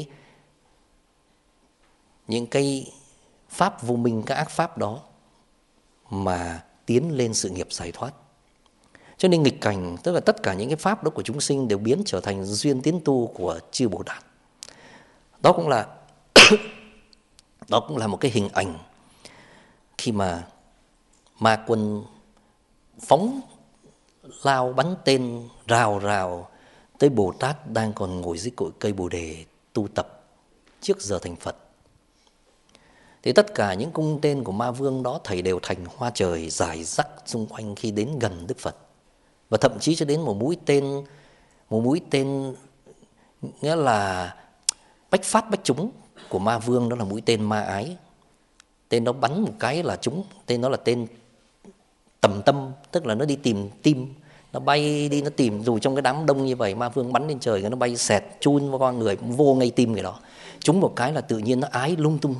những cái pháp vô minh, các ác pháp đó mà tiến lên sự nghiệp giải thoát. Cho nên nghịch cảnh, tức là tất cả những cái pháp đó của chúng sinh đều biến trở thành duyên tiến tu của chư Bồ Tát. Đó cũng là đó cũng là một cái hình ảnh khi mà ma quân phóng lao bắn tên rào rào tới Bồ Tát đang còn ngồi dưới cội cây Bồ Đề tu tập trước giờ thành Phật. Thì tất cả những cung tên của ma vương đó thầy đều thành hoa trời rải rác xung quanh khi đến gần Đức Phật. Và thậm chí cho đến một mũi tên nghĩa là bách phát bách trúng của ma vương, đó là mũi tên ma ái. Tên nó bắn một cái là trúng, tên đó là tên tầm tâm, tức là nó đi tìm tim, Nó bay đi, nó tìm, dù trong cái đám đông như vậy, ma vương bắn lên trời, nó bay xẹt chun vào con người, vô ngay tim người đó. Trúng một cái là tự nhiên nó ái lung tung.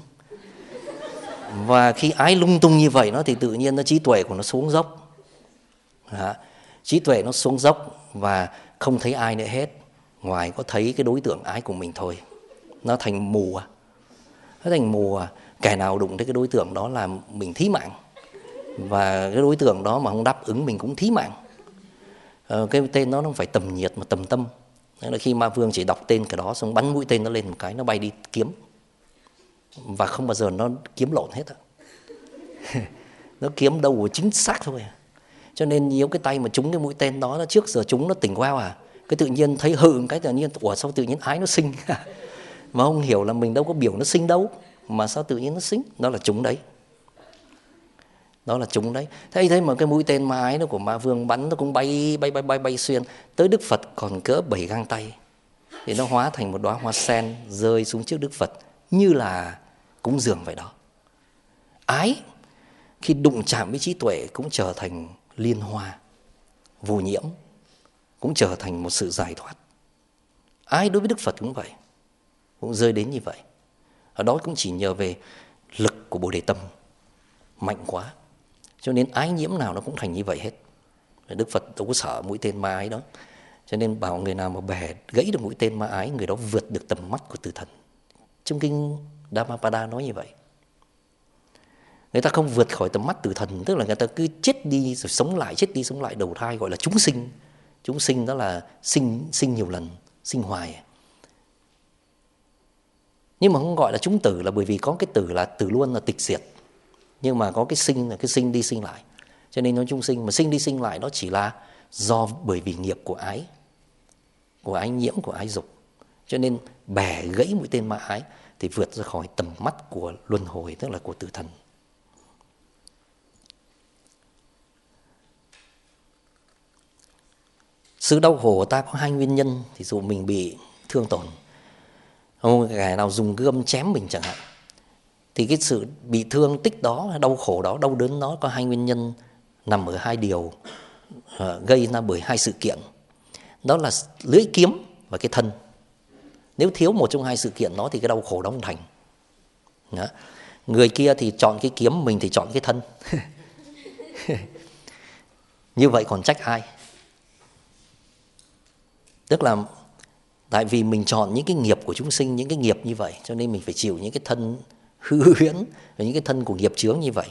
Và khi ái lung tung như vậy, nó thì tự nhiên nó trí tuệ của nó xuống dốc. Trí tuệ nó xuống dốc và không thấy ai nữa hết, ngoài có thấy cái đối tượng ái của mình thôi. Nó thành mù à. Nó thành mù à. Kẻ nào đụng tới cái đối tượng đó là mình thí mạng. Và cái đối tượng đó mà không đáp ứng mình cũng thí mạng. Cái tên nó không phải tầm nhiệt mà tầm tâm. Nên là khi ma vương chỉ đọc tên cái đó xong bắn mũi tên nó lên một cái, nó bay đi kiếm. Và không bao giờ nó kiếm lộn hết. Nó kiếm đâu chính xác thôi. Cho nên nhiều cái tay mà trúng cái mũi tên đó, trước giờ trúng nó tỉnh queo à. Cái tự nhiên thấy hự cái tự nhiên, ủa sao tự nhiên ái nó sinh. Mà không hiểu là mình đâu có biểu nó sinh đâu, mà sao tự nhiên nó sinh. Đó là trúng đấy. Đó là trúng đấy. Thế mà cái mũi tên ma ái nó của ma vương bắn nó cũng bay xuyên tới Đức Phật còn cỡ 7 gang tay. Thì nó hóa thành một đóa hoa sen rơi xuống trước Đức Phật như là cúng dường vậy đó. Ái khi đụng chạm với trí tuệ cũng trở thành liên hoa, vô nhiễm, cũng trở thành một sự giải thoát. Ái đối với Đức Phật cũng vậy, cũng rơi đến như vậy. Ở đó cũng chỉ nhờ về lực của Bồ Đề Tâm mạnh quá, cho nên ái nhiễm nào nó cũng thành như vậy hết. Đức Phật đâu có sợ mũi tên ma ái đó. Cho nên bảo người nào mà bẻ gãy được mũi tên ma ái, người đó vượt được tầm mắt của tử thần. Trong kinh Dhammapada nói như vậy. Người ta không vượt khỏi tầm mắt tử thần, tức là người ta cứ chết đi rồi sống lại, chết đi sống lại đầu thai, gọi là chúng sinh. Chúng sinh đó là sinh nhiều lần, sinh hoài. Nhưng mà không gọi là chúng tử là bởi vì có cái tử là tử luôn là tịch diệt. Nhưng mà có cái sinh là cái sinh đi sinh lại. Cho nên nói chúng sinh, mà sinh đi sinh lại nó chỉ là do bởi vì nghiệp của ái nhiễm, của ái dục. Cho nên bẻ gãy mũi tên ma ái thì vượt ra khỏi tầm mắt của luân hồi, tức là của tử thần. Sự đau khổ của ta có hai nguyên nhân. Thì dụ mình bị thương tổn, không kẻ nào dùng gươm chém mình chẳng hạn, thì cái sự bị thương tích đó, đau khổ đó, đau đớn đó có hai nguyên nhân, nằm ở hai điều gây ra bởi hai sự kiện. Đó là lưỡi kiếm và cái thân. Nếu thiếu một trong hai sự kiện đó thì cái đau khổ đó không thành. Đó. Người kia thì chọn cái kiếm, mình thì chọn cái thân. Như vậy còn trách ai? Tức là tại vì mình chọn những cái nghiệp của chúng sinh, những cái nghiệp như vậy, cho nên mình phải chịu những cái thân hư huyễn và những cái thân của nghiệp chướng như vậy.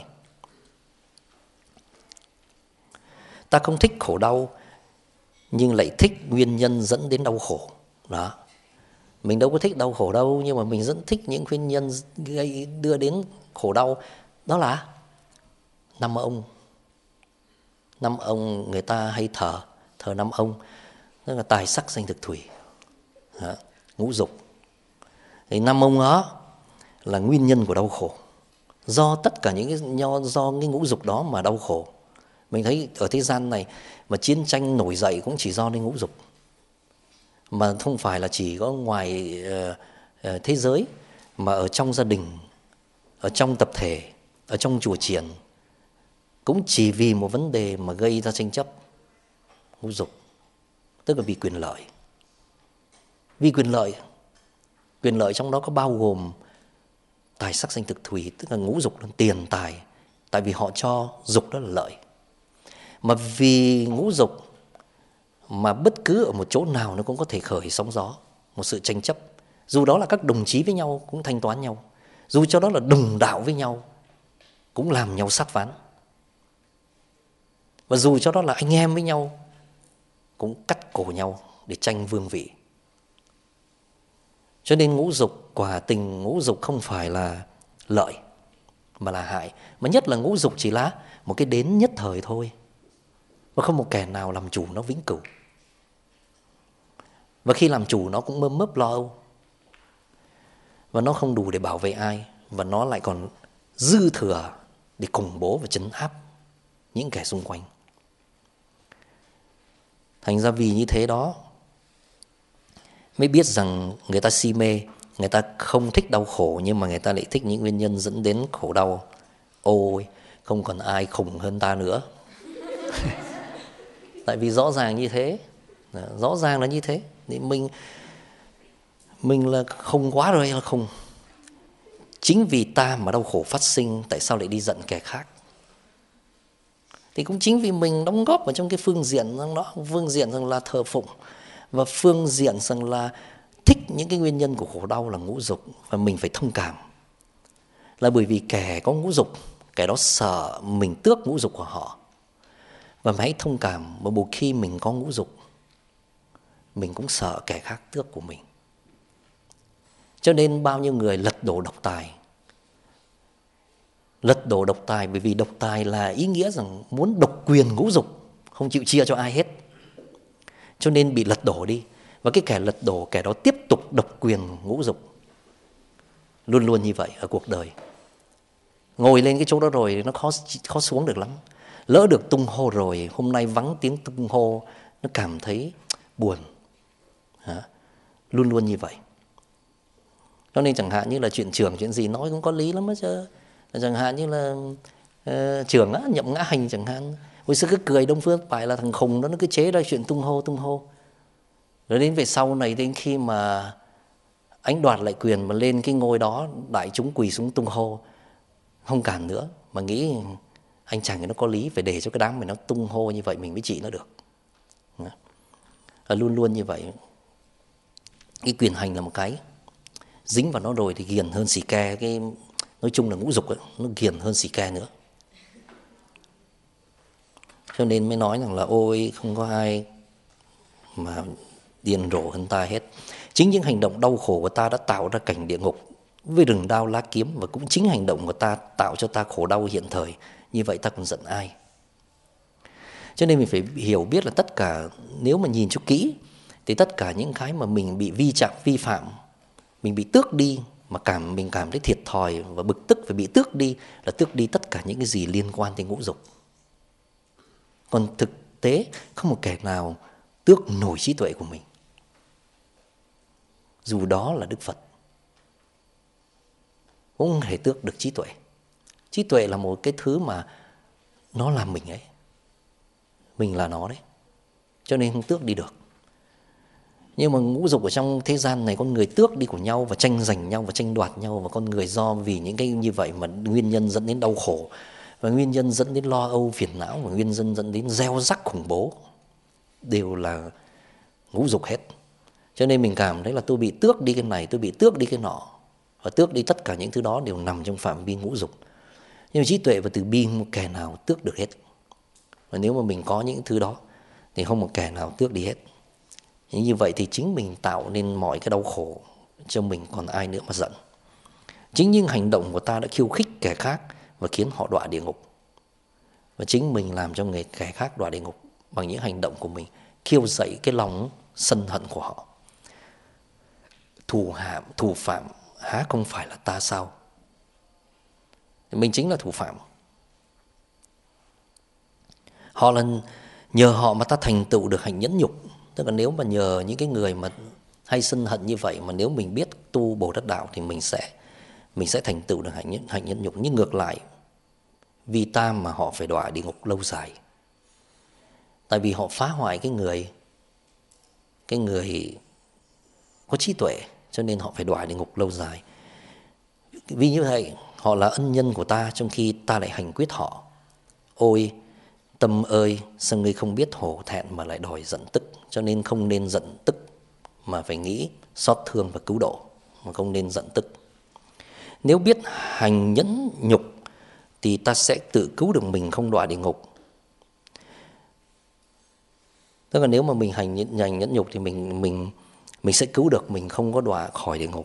Ta không thích khổ đau, nhưng lại thích nguyên nhân dẫn đến đau khổ. Đó. Mình đâu có thích đau khổ đâu, nhưng mà mình rất thích những nguyên nhân gây đưa đến khổ đau. Đó là năm ông. Năm ông người ta hay thờ năm ông, tức là tài sắc danh thực thủy. Đó. Ngũ dục. Thì năm ông đó là nguyên nhân của đau khổ. Do tất cả do cái ngũ dục đó mà đau khổ. Mình thấy ở thế gian này mà chiến tranh nổi dậy cũng chỉ do đến ngũ dục. Mà không phải là chỉ có ngoài thế giới, mà ở trong gia đình, ở trong tập thể, ở trong chùa chiền, cũng chỉ vì một vấn đề mà gây ra tranh chấp, ngũ dục. Tức là vì quyền lợi. Vì quyền lợi trong đó có bao gồm tài sắc danh thực thủy, tức là ngũ dục là tiền tài, tại vì họ cho dục đó là lợi. Mà vì ngũ dục mà bất cứ ở một chỗ nào nó cũng có thể khởi sóng gió, một sự tranh chấp. Dù đó là các đồng chí với nhau cũng thanh toán nhau, dù cho đó là đồng đạo với nhau cũng làm nhau sát ván, và dù cho đó là anh em với nhau cũng cắt cổ nhau để tranh vương vị. Cho nên ngũ dục, quả tình ngũ dục không phải là lợi mà là hại. Mà nhất là ngũ dục chỉ là một cái đến nhất thời thôi, và không một kẻ nào làm chủ nó vĩnh cửu. Và khi làm chủ nó cũng mơm mớp lo âu, và nó không đủ để bảo vệ ai, và nó lại còn dư thừa để khủng bố và trấn áp những kẻ xung quanh. Thành ra vì như thế đó mới biết rằng người ta si mê, người ta không thích đau khổ, nhưng mà người ta lại thích những nguyên nhân dẫn đến khổ đau. Ôi, không còn ai khủng hơn ta nữa. Tại vì rõ ràng như thế, rõ ràng là như thế. Thì mình là không quá rồi hay là không? Chính vì ta mà đau khổ phát sinh, tại sao lại đi giận kẻ khác? Thì cũng chính vì mình đóng góp vào trong cái phương diện đó, phương diện rằng là thờ phụng, và phương diện rằng là thích những cái nguyên nhân của khổ đau là ngũ dục, và mình phải thông cảm. Là bởi vì kẻ có ngũ dục, kẻ đó sợ mình tước ngũ dục của họ. Và hãy thông cảm, mà một khi mình có ngũ dục, mình cũng sợ kẻ khác tước của mình. Cho nên bao nhiêu người lật đổ độc tài. Lật đổ độc tài bởi vì độc tài là ý nghĩa rằng muốn độc quyền ngũ dục, không chịu chia cho ai hết. Cho nên bị lật đổ đi. Và cái kẻ lật đổ, kẻ đó tiếp tục độc quyền ngũ dục. Luôn luôn như vậy ở cuộc đời. Ngồi lên cái chỗ đó rồi nó khó xuống được lắm. Lỡ được tung hô rồi, hôm nay vắng tiếng tung hô, nó cảm thấy buồn. Luôn luôn như vậy. Cho nên chẳng hạn như là chuyện trưởng, chuyện gì nói cũng có lý lắm chứ. Chẳng hạn như là trưởng á, Nhậm Ngã Hành chẳng hạn. Hồi xưa cứ cười Đông Phương phải là thằng khùng đó, nó cứ chế ra chuyện tung hô. Rồi đến về sau này, đến khi mà anh đoạt lại quyền mà lên cái ngôi đó, đại chúng quỳ xuống tung hô, không cản nữa, mà nghĩ anh chàng ấy nó có lý, phải để cho cái đám này nó tung hô như vậy mình mới trị nó được. Luôn luôn như vậy. Cái quyền hành là một cái, dính vào nó rồi thì ghiền hơn xì ke. Cái nói chung là ngũ dục ấy, nó ghiền hơn xì ke nữa. Cho nên mới nói rằng là ôi không có ai mà điên rồ hơn ta hết. Chính những hành động đau khổ của ta đã tạo ra cảnh địa ngục với rừng đao lá kiếm, và cũng chính hành động của ta tạo cho ta khổ đau hiện thời. Như vậy ta còn giận ai? Cho nên mình phải hiểu biết là tất cả, nếu mà nhìn cho kỹ, thì tất cả những cái mà mình bị vi phạm, mình bị tước đi, mà mình cảm thấy thiệt thòi và bực tức phải bị tước đi, là tước đi tất cả những cái gì liên quan đến ngũ dục. Còn thực tế không một kẻ nào tước nổi trí tuệ của mình, dù đó là Đức Phật cũng không thể tước được trí tuệ. Trí tuệ là một cái thứ mà nó làm mình ấy, mình là nó đấy, cho nên không tước đi được. Nhưng mà ngũ dục ở trong thế gian này, con người tước đi của nhau và tranh giành nhau và tranh đoạt nhau, và con người do vì những cái như vậy mà nguyên nhân dẫn đến đau khổ, và nguyên nhân dẫn đến lo âu phiền não, và nguyên nhân dẫn đến gieo rắc khủng bố, đều là ngũ dục hết. Cho nên mình cảm thấy là tôi bị tước đi cái này, tôi bị tước đi cái nọ, và tước đi tất cả những thứ đó đều nằm trong phạm vi ngũ dục. Nhưng mà trí tuệ và từ bi không một kẻ nào tước được hết. Và nếu mà mình có những thứ đó thì không một kẻ nào tước đi hết. Như vậy thì chính mình tạo nên mọi cái đau khổ cho mình, còn ai nữa mà giận. Chính những hành động của ta đã khiêu khích kẻ khác và khiến họ đọa địa ngục. Và chính mình làm cho kẻ khác đọa địa ngục bằng những hành động của mình, khiêu dậy cái lòng sân hận của họ. Thủ phạm há không phải là ta sao? Mình chính là thủ phạm. Nhờ họ mà ta thành tựu được hạnh nhẫn nhục. Tức là nếu mà nhờ những cái người mà hay sân hận như vậy, mà nếu mình biết tu Bồ Tát đạo thì mình sẽ thành tựu được hạnh nhẫn nhục. Nhưng ngược lại, vì ta mà họ phải đọa địa ngục lâu dài. Tại vì họ phá hoại cái người có trí tuệ, cho nên họ phải đọa địa ngục lâu dài. Vì như vậy, họ là ân nhân của ta, trong khi ta lại hành quyết họ. Ôi tâm ơi, sao ngươi không biết hổ thẹn mà lại đòi giận tức? Cho nên không nên giận tức, mà phải nghĩ xót thương và cứu độ, mà không nên giận tức. Nếu biết hành nhẫn nhục thì ta sẽ tự cứu được mình, không đọa địa ngục. Tức là nếu mà mình hành nhẫn nhục thì mình sẽ cứu được mình, không có đọa khỏi địa ngục.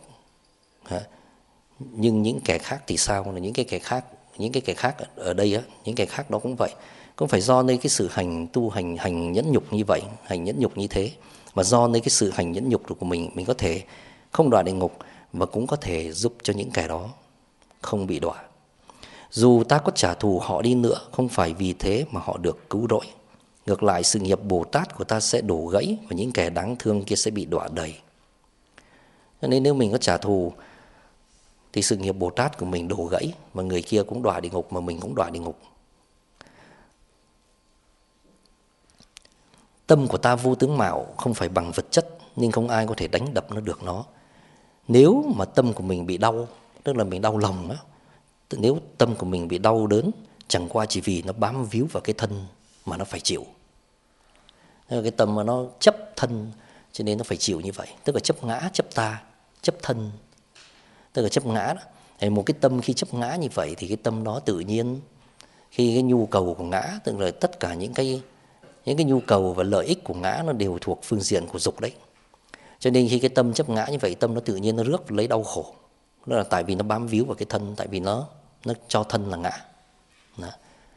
Nhưng những kẻ khác thì sao? Là những cái kẻ khác ở đây á, những kẻ khác đó cũng vậy. Cũng phải do nơi cái sự hành nhẫn nhục như vậy, hành nhẫn nhục như thế, mà do nơi cái sự hành nhẫn nhục của mình có thể không đọa địa ngục, và cũng có thể giúp cho những kẻ đó không bị đọa. Dù ta có trả thù họ đi nữa, không phải vì thế mà họ được cứu rỗi. Ngược lại, sự nghiệp Bồ Tát của ta sẽ đổ gãy, và những kẻ đáng thương kia sẽ bị đọa đầy. Cho nên nếu mình có trả thù thì sự nghiệp Bồ Tát của mình đổ gãy, mà người kia cũng đọa địa ngục, mà mình cũng đọa địa ngục. Tâm của ta vô tướng mạo, không phải bằng vật chất, nên không ai có thể đánh đập nó được nó. Nếu mà tâm của mình bị đau, tức là mình đau lòng á, nếu tâm của mình bị đau đớn, chẳng qua chỉ vì nó bám víu vào cái thân mà nó phải chịu. Cái tâm mà nó chấp thân cho nên nó phải chịu như vậy. Tức là chấp ngã, chấp ta, chấp thân. Tức là chấp ngã đó. Thì một cái tâm khi chấp ngã như vậy thì cái tâm đó tự nhiên, khi cái nhu cầu của ngã, tức là tất cả những cái nhu cầu và lợi ích của ngã nó đều thuộc phương diện của dục đấy. Cho nên khi cái tâm chấp ngã như vậy, tâm nó tự nhiên nó rước lấy đau khổ. Đó là tại vì nó bám víu vào cái thân, tại vì nó cho thân là ngã. Đó.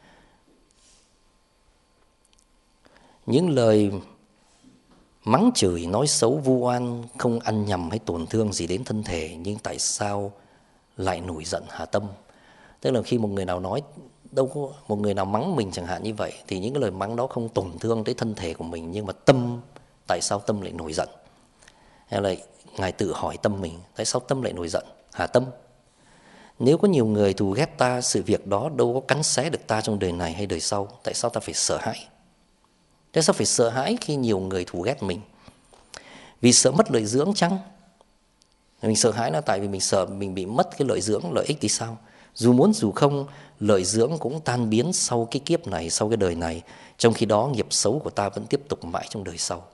Những lời mắng chửi, nói xấu, vu oan không ăn nhầm hay tổn thương gì đến thân thể, nhưng tại sao lại nổi giận hả tâm? Tức là khi một người nào nói, đâu có một người nào mắng mình chẳng hạn như vậy, thì những cái lời mắng đó không tổn thương tới thân thể của mình, nhưng mà tâm, tại sao tâm lại nổi giận? Hay là Ngài tự hỏi tâm mình, tại sao tâm lại nổi giận hả tâm? Nếu có nhiều người thù ghét ta, sự việc đó đâu có cắn xé được ta trong đời này hay đời sau, tại sao ta phải sợ hãi? Tại sao phải sợ hãi khi nhiều người thù ghét mình? Vì sợ mất lợi dưỡng chăng? Mình sợ hãi là tại vì mình sợ mình bị mất cái lợi dưỡng, lợi ích thì sao? Dù muốn dù không, lợi dưỡng cũng tan biến sau cái kiếp này, sau cái đời này. Trong khi đó nghiệp xấu của ta vẫn tiếp tục mãi trong đời sau.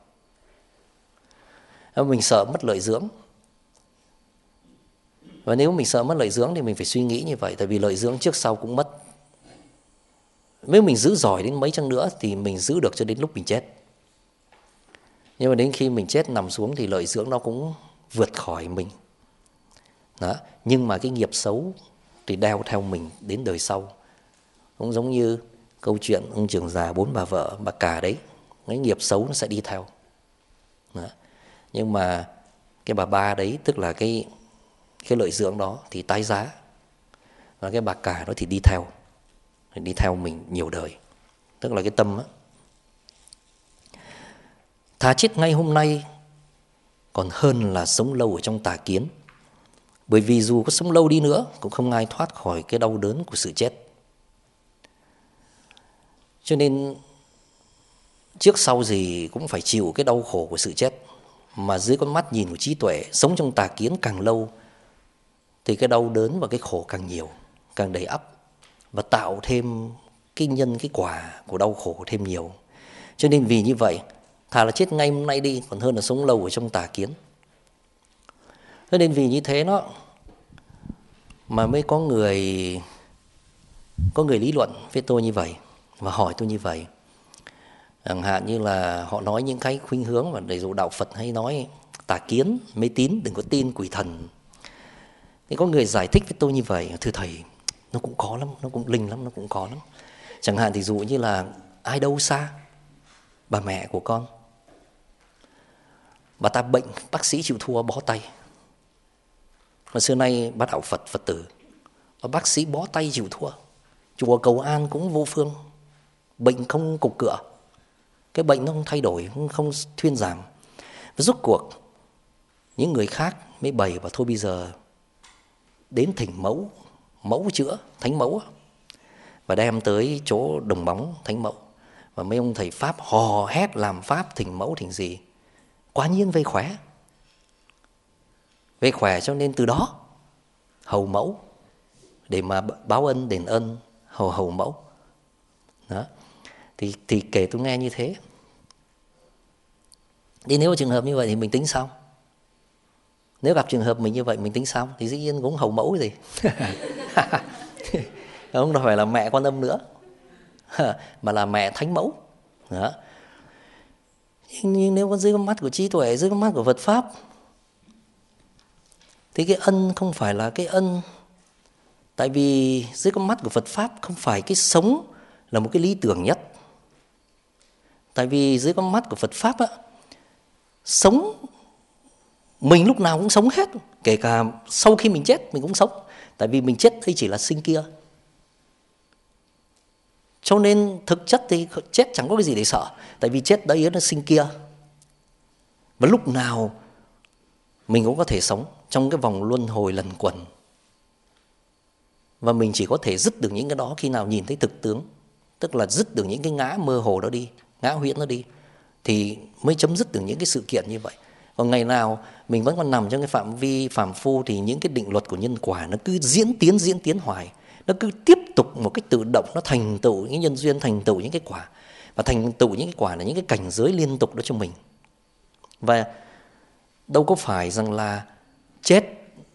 Mình sợ mất lợi dưỡng. Và nếu mình sợ mất lợi dưỡng thì mình phải suy nghĩ như vậy. Tại vì lợi dưỡng trước sau cũng mất. Nếu mình giữ giỏi đến mấy chăng nữa thì mình giữ được cho đến lúc mình chết. Nhưng mà đến khi mình chết nằm xuống thì lợi dưỡng nó cũng vượt khỏi mình. Đó. Nhưng mà cái nghiệp xấu thì đeo theo mình đến đời sau. Cũng giống như câu chuyện ông trưởng già 4 bà vợ, bà cả đấy. Cái nghiệp xấu nó sẽ đi theo. Đó. Nhưng mà cái bà ba đấy, tức là cái lợi dưỡng đó thì tái giá. Và cái bà cả đó thì đi theo mình nhiều đời. Tức là cái tâm á, thà chết ngay hôm nay còn hơn là sống lâu ở trong tà kiến. Bởi vì dù có sống lâu đi nữa cũng không ai thoát khỏi cái đau đớn của sự chết. Cho nên trước sau gì cũng phải chịu cái đau khổ của sự chết. Mà dưới con mắt nhìn của trí tuệ, sống trong tà kiến càng lâu thì cái đau đớn và cái khổ càng nhiều, càng đầy ắp, và tạo thêm cái nhân, cái quả của đau khổ thêm nhiều. Cho nên vì như vậy, thà là chết ngay hôm nay đi còn hơn là sống lâu ở trong tà kiến. Cho nên vì như thế đó mà mới có người lý luận với tôi như vậy và hỏi tôi như vậy. Chẳng hạn như là họ nói những cái khuynh hướng mà đầy dụ đạo Phật hay nói tà kiến, mê tín, đừng có tin quỷ thần. Thì có người giải thích với tôi như vậy: thưa thầy, nó cũng có lắm, nó cũng linh lắm, nó cũng có lắm. Chẳng hạn thì dụ như là ai đâu xa, bà mẹ của con, bà ta bệnh, bác sĩ chịu thua bó tay. Mà xưa nay bác đạo Phật, Phật tử, bác sĩ bó tay chịu thua, chùa cầu an cũng vô phương, bệnh không cục cửa, cái bệnh nó không thay đổi, không thuyên giảm. Và rốt cuộc những người khác mới bày và thôi bây giờ đến thỉnh mẫu, mẫu chữa, thánh mẫu, và đem tới chỗ Đồng Bóng thánh mẫu. Và mấy ông thầy Pháp hò hét làm Pháp, thỉnh mẫu thỉnh gì, quả nhiên về khỏe. Về khỏe cho nên từ đó hầu mẫu để mà báo ân, đền ân, hầu mẫu. Đó. Thì kể tôi nghe như thế. Thì nếu trường hợp như vậy thì mình tính sao? Nếu gặp trường hợp mình như vậy mình tính sao? Thì dĩ nhiên cũng hầu mẫu gì. Không phải là mẹ Quan Âm nữa, mà là mẹ Thánh Mẫu. Đó. Nhưng nếu có dưới con mắt của trí tuệ, dưới con mắt của Phật Pháp, thì cái ân không phải là cái ân. Tại vì dưới con mắt của Phật Pháp không phải cái sống là một cái lý tưởng nhất. Tại vì dưới con mắt của Phật Pháp á, sống mình lúc nào cũng sống hết, kể cả sau khi mình chết mình cũng sống. Tại vì mình chết đây chỉ là sinh kia. Cho nên thực chất thì chết chẳng có cái gì để sợ. Tại vì chết đây nó sinh kia. Và lúc nào mình cũng có thể sống trong cái vòng luân hồi lần quẩn. Và mình chỉ có thể dứt được những cái đó khi nào nhìn thấy thực tướng. Tức là dứt được những cái ngã mơ hồ đó đi, ngã huyễn nó đi. thì mới chấm dứt được những cái sự kiện như vậy. Còn ngày nào mình vẫn còn nằm trong cái phạm vi phàm phu thì những cái định luật của nhân quả nó cứ diễn tiến hoài. Nó cứ tiếp tục một cách tự động, nó thành tựu những nhân duyên, thành tựu những cái quả. Và thành tựu những cái quả là những cái cảnh giới liên tục đó cho mình. Và đâu có phải rằng là chết,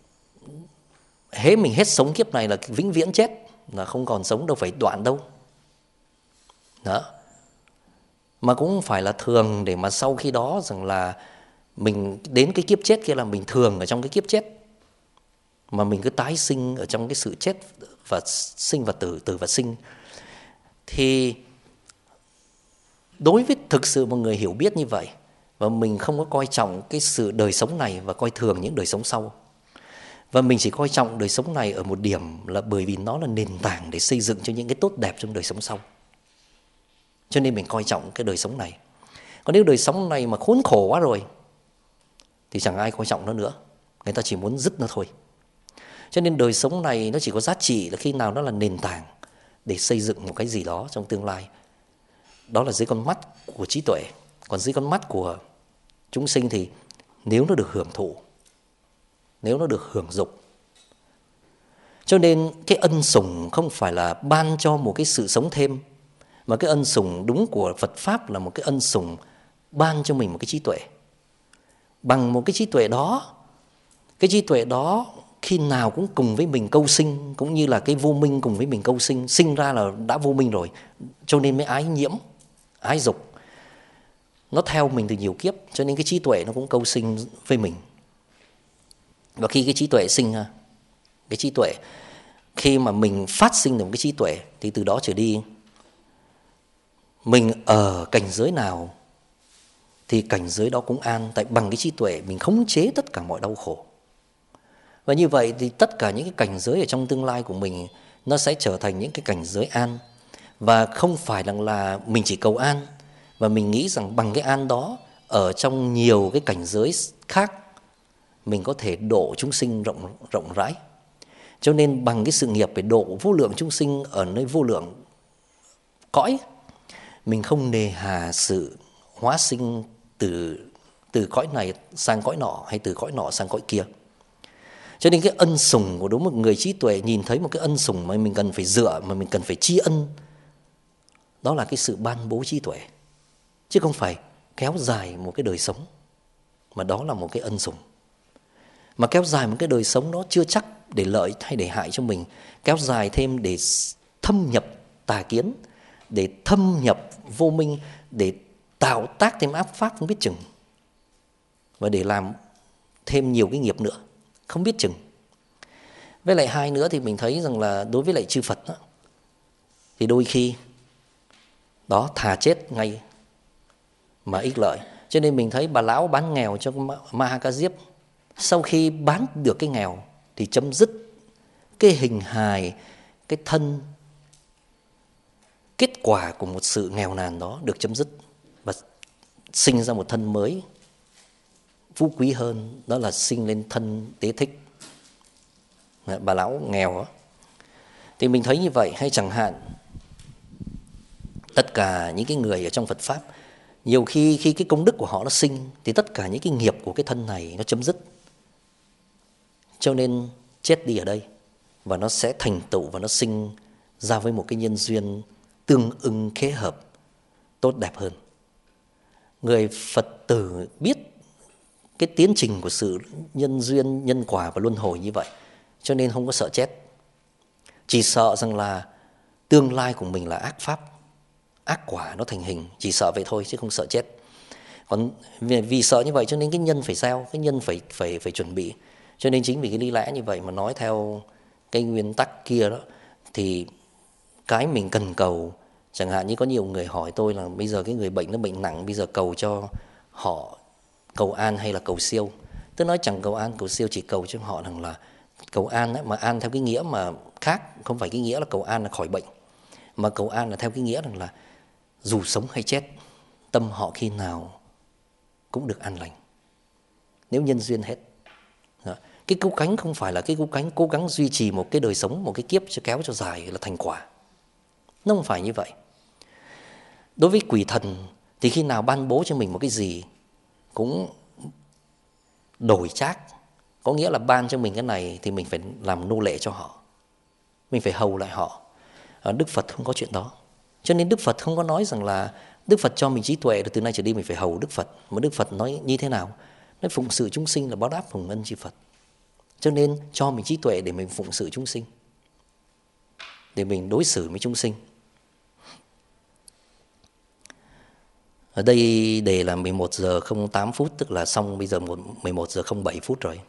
hễ mình hết sống kiếp này là vĩnh viễn chết, là không còn sống, đâu phải đoạn đâu. Đó. Mà cũng không phải là thường để mà sau khi đó rằng là mình đến cái kiếp chết kia là mình thường ở trong cái kiếp chết, mà mình cứ tái sinh ở trong cái sự chết và sinh và tử, tử và sinh. Thì đối với thực sự một người hiểu biết như vậy, và mình không có coi trọng cái sự đời sống này và coi thường những đời sống sau, và mình chỉ coi trọng đời sống này ở một điểm là bởi vì nó là nền tảng để xây dựng cho những cái tốt đẹp trong đời sống sau. Cho nên mình coi trọng cái đời sống này. Còn nếu đời sống này mà khốn khổ quá rồi thì chẳng ai coi trọng nó nữa. Người ta chỉ muốn dứt nó thôi. Cho nên đời sống này nó chỉ có giá trị là khi nào nó là nền tảng để xây dựng một cái gì đó trong tương lai. Đó là dưới con mắt của trí tuệ. Còn dưới con mắt của chúng sinh thì nếu nó được hưởng thụ, nếu nó được hưởng dục. Cho nên cái ân sủng không phải là ban cho một cái sự sống thêm, mà cái ân sủng đúng của Phật Pháp là một cái ân sủng ban cho mình một cái trí tuệ. Bằng một cái trí tuệ đó khi nào cũng cùng với mình câu sinh, cũng như là cái vô minh cùng với mình câu sinh. Sinh ra là đã vô minh rồi, cho nên mới ái nhiễm, ái dục. Nó theo mình từ nhiều kiếp, cho nên cái trí tuệ nó cũng câu sinh với mình. Và khi cái trí tuệ sinh ra, cái trí tuệ, khi mà mình phát sinh được một cái trí tuệ, thì từ đó trở đi, mình ở cảnh giới nào thì cảnh giới đó cũng an. Tại bằng cái trí tuệ mình khống chế tất cả mọi đau khổ. Và như vậy thì tất cả những cái cảnh giới ở trong tương lai của mình nó sẽ trở thành những cái cảnh giới an. Và không phải là mình chỉ cầu an, và mình nghĩ rằng bằng cái an đó ở trong nhiều cái cảnh giới khác mình có thể độ chúng sinh rộng rãi. Cho nên bằng cái sự nghiệp để độ vô lượng chúng sinh ở nơi vô lượng cõi, mình không nề hà sự hóa sinh từ cõi này sang cõi nọ, hay từ cõi nọ sang cõi kia. Cho nên cái ân sủng của đúng một người trí tuệ nhìn thấy một cái ân sủng mà mình cần phải dựa, mà mình cần phải tri ân, đó là cái sự ban bố trí tuệ, chứ không phải kéo dài một cái đời sống, mà đó là một cái ân sủng. Mà kéo dài một cái đời sống đó chưa chắc để lợi hay để hại cho mình, kéo dài thêm để thâm nhập tà kiến, để thâm nhập vô minh, để tạo tác thêm ác pháp không biết chừng, và để làm thêm nhiều cái nghiệp nữa không biết chừng. Với lại hai nữa thì mình thấy rằng là đối với lại chư Phật đó, thì đôi khi đó thà chết ngay mà ích lợi. Cho nên mình thấy bà lão bán nghèo cho Ma Ca Diếp, sau khi bán được cái nghèo thì chấm dứt cái hình hài, cái thân, kết quả của một sự nghèo nàn đó được chấm dứt, và sinh ra một thân mới phú quý hơn, đó là sinh lên thân Tế Thích, bà lão nghèo đó. Thì mình thấy như vậy. Hay chẳng hạn tất cả những cái người ở trong Phật Pháp, nhiều khi cái công đức của họ nó sinh, thì tất cả những cái nghiệp của cái thân này nó chấm dứt, cho nên chết đi ở đây, và nó sẽ thành tựu và nó sinh ra với một cái nhân duyên tương ưng khế hợp tốt đẹp hơn. Người Phật tử biết cái tiến trình của sự nhân duyên, nhân quả và luân hồi như vậy, cho nên không có sợ chết. Chỉ sợ rằng là tương lai của mình là ác pháp, ác quả nó thành hình, chỉ sợ vậy thôi chứ không sợ chết. Còn vì sợ như vậy cho nên cái nhân phải gieo, cái nhân phải chuẩn bị. Cho nên chính vì cái lý lẽ như vậy mà nói theo cái nguyên tắc kia đó, thì cái mình cần cầu, chẳng hạn như có nhiều người hỏi tôi là bây giờ cái người bệnh nó bệnh nặng, bây giờ cầu cho họ cầu an hay là cầu siêu. Tôi nói chẳng cầu an cầu siêu, chỉ cầu cho họ rằng là cầu an ấy, mà an theo cái nghĩa mà khác, không phải cái nghĩa là cầu an là khỏi bệnh, mà cầu an là theo cái nghĩa rằng là dù sống hay chết, tâm họ khi nào cũng được an lành, nếu nhân duyên hết. Đó. Cái cứu cánh không phải là cái cứu cánh cố gắng duy trì một cái đời sống, một cái kiếp cho kéo cho dài là thành quả. Nó không phải như vậy. Đối với quỷ thần Thì khi nào ban bố cho mình một cái gì cũng đổi trác, có nghĩa là ban cho mình cái này thì mình phải làm nô lệ cho họ, mình phải hầu lại họ. Đức Phật không có chuyện đó. Cho nên Đức Phật không có nói rằng là Đức Phật cho mình trí tuệ rồi từ nay trở đi mình phải hầu Đức Phật. Mà Đức Phật nói như thế nào? Nói phụng sự chúng sinh là báo đáp hồng ân chư Phật. Cho nên cho mình trí tuệ để mình phụng sự chúng sinh, để mình đối xử với chúng sinh. Ở đây đề là 11 giờ 08 phút, tức là xong bây giờ 11 giờ 07 phút rồi.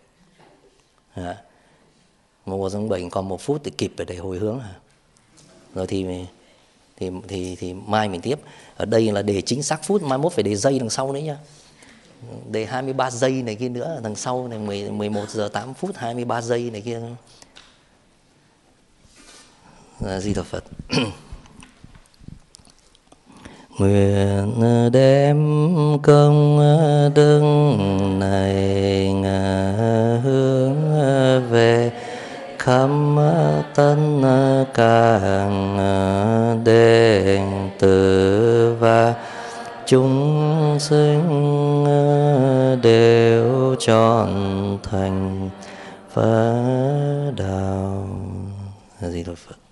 11 giờ 07 còn 1 phút để kịp để hồi hướng. Rồi thì mai mình tiếp. Ở đây là đề chính xác phút, mai mốt phải đề giây đằng sau đấy nhá. Đề 23 giây này kia nữa, đằng sau này 11 giờ 8 phút 23 giây này kia. Di Đà Phật. Nguyện đem công đức này hướng về khắp tất cả đệ tử và chúng sinh đều trọn thành Phật đạo. Di Đà Phật.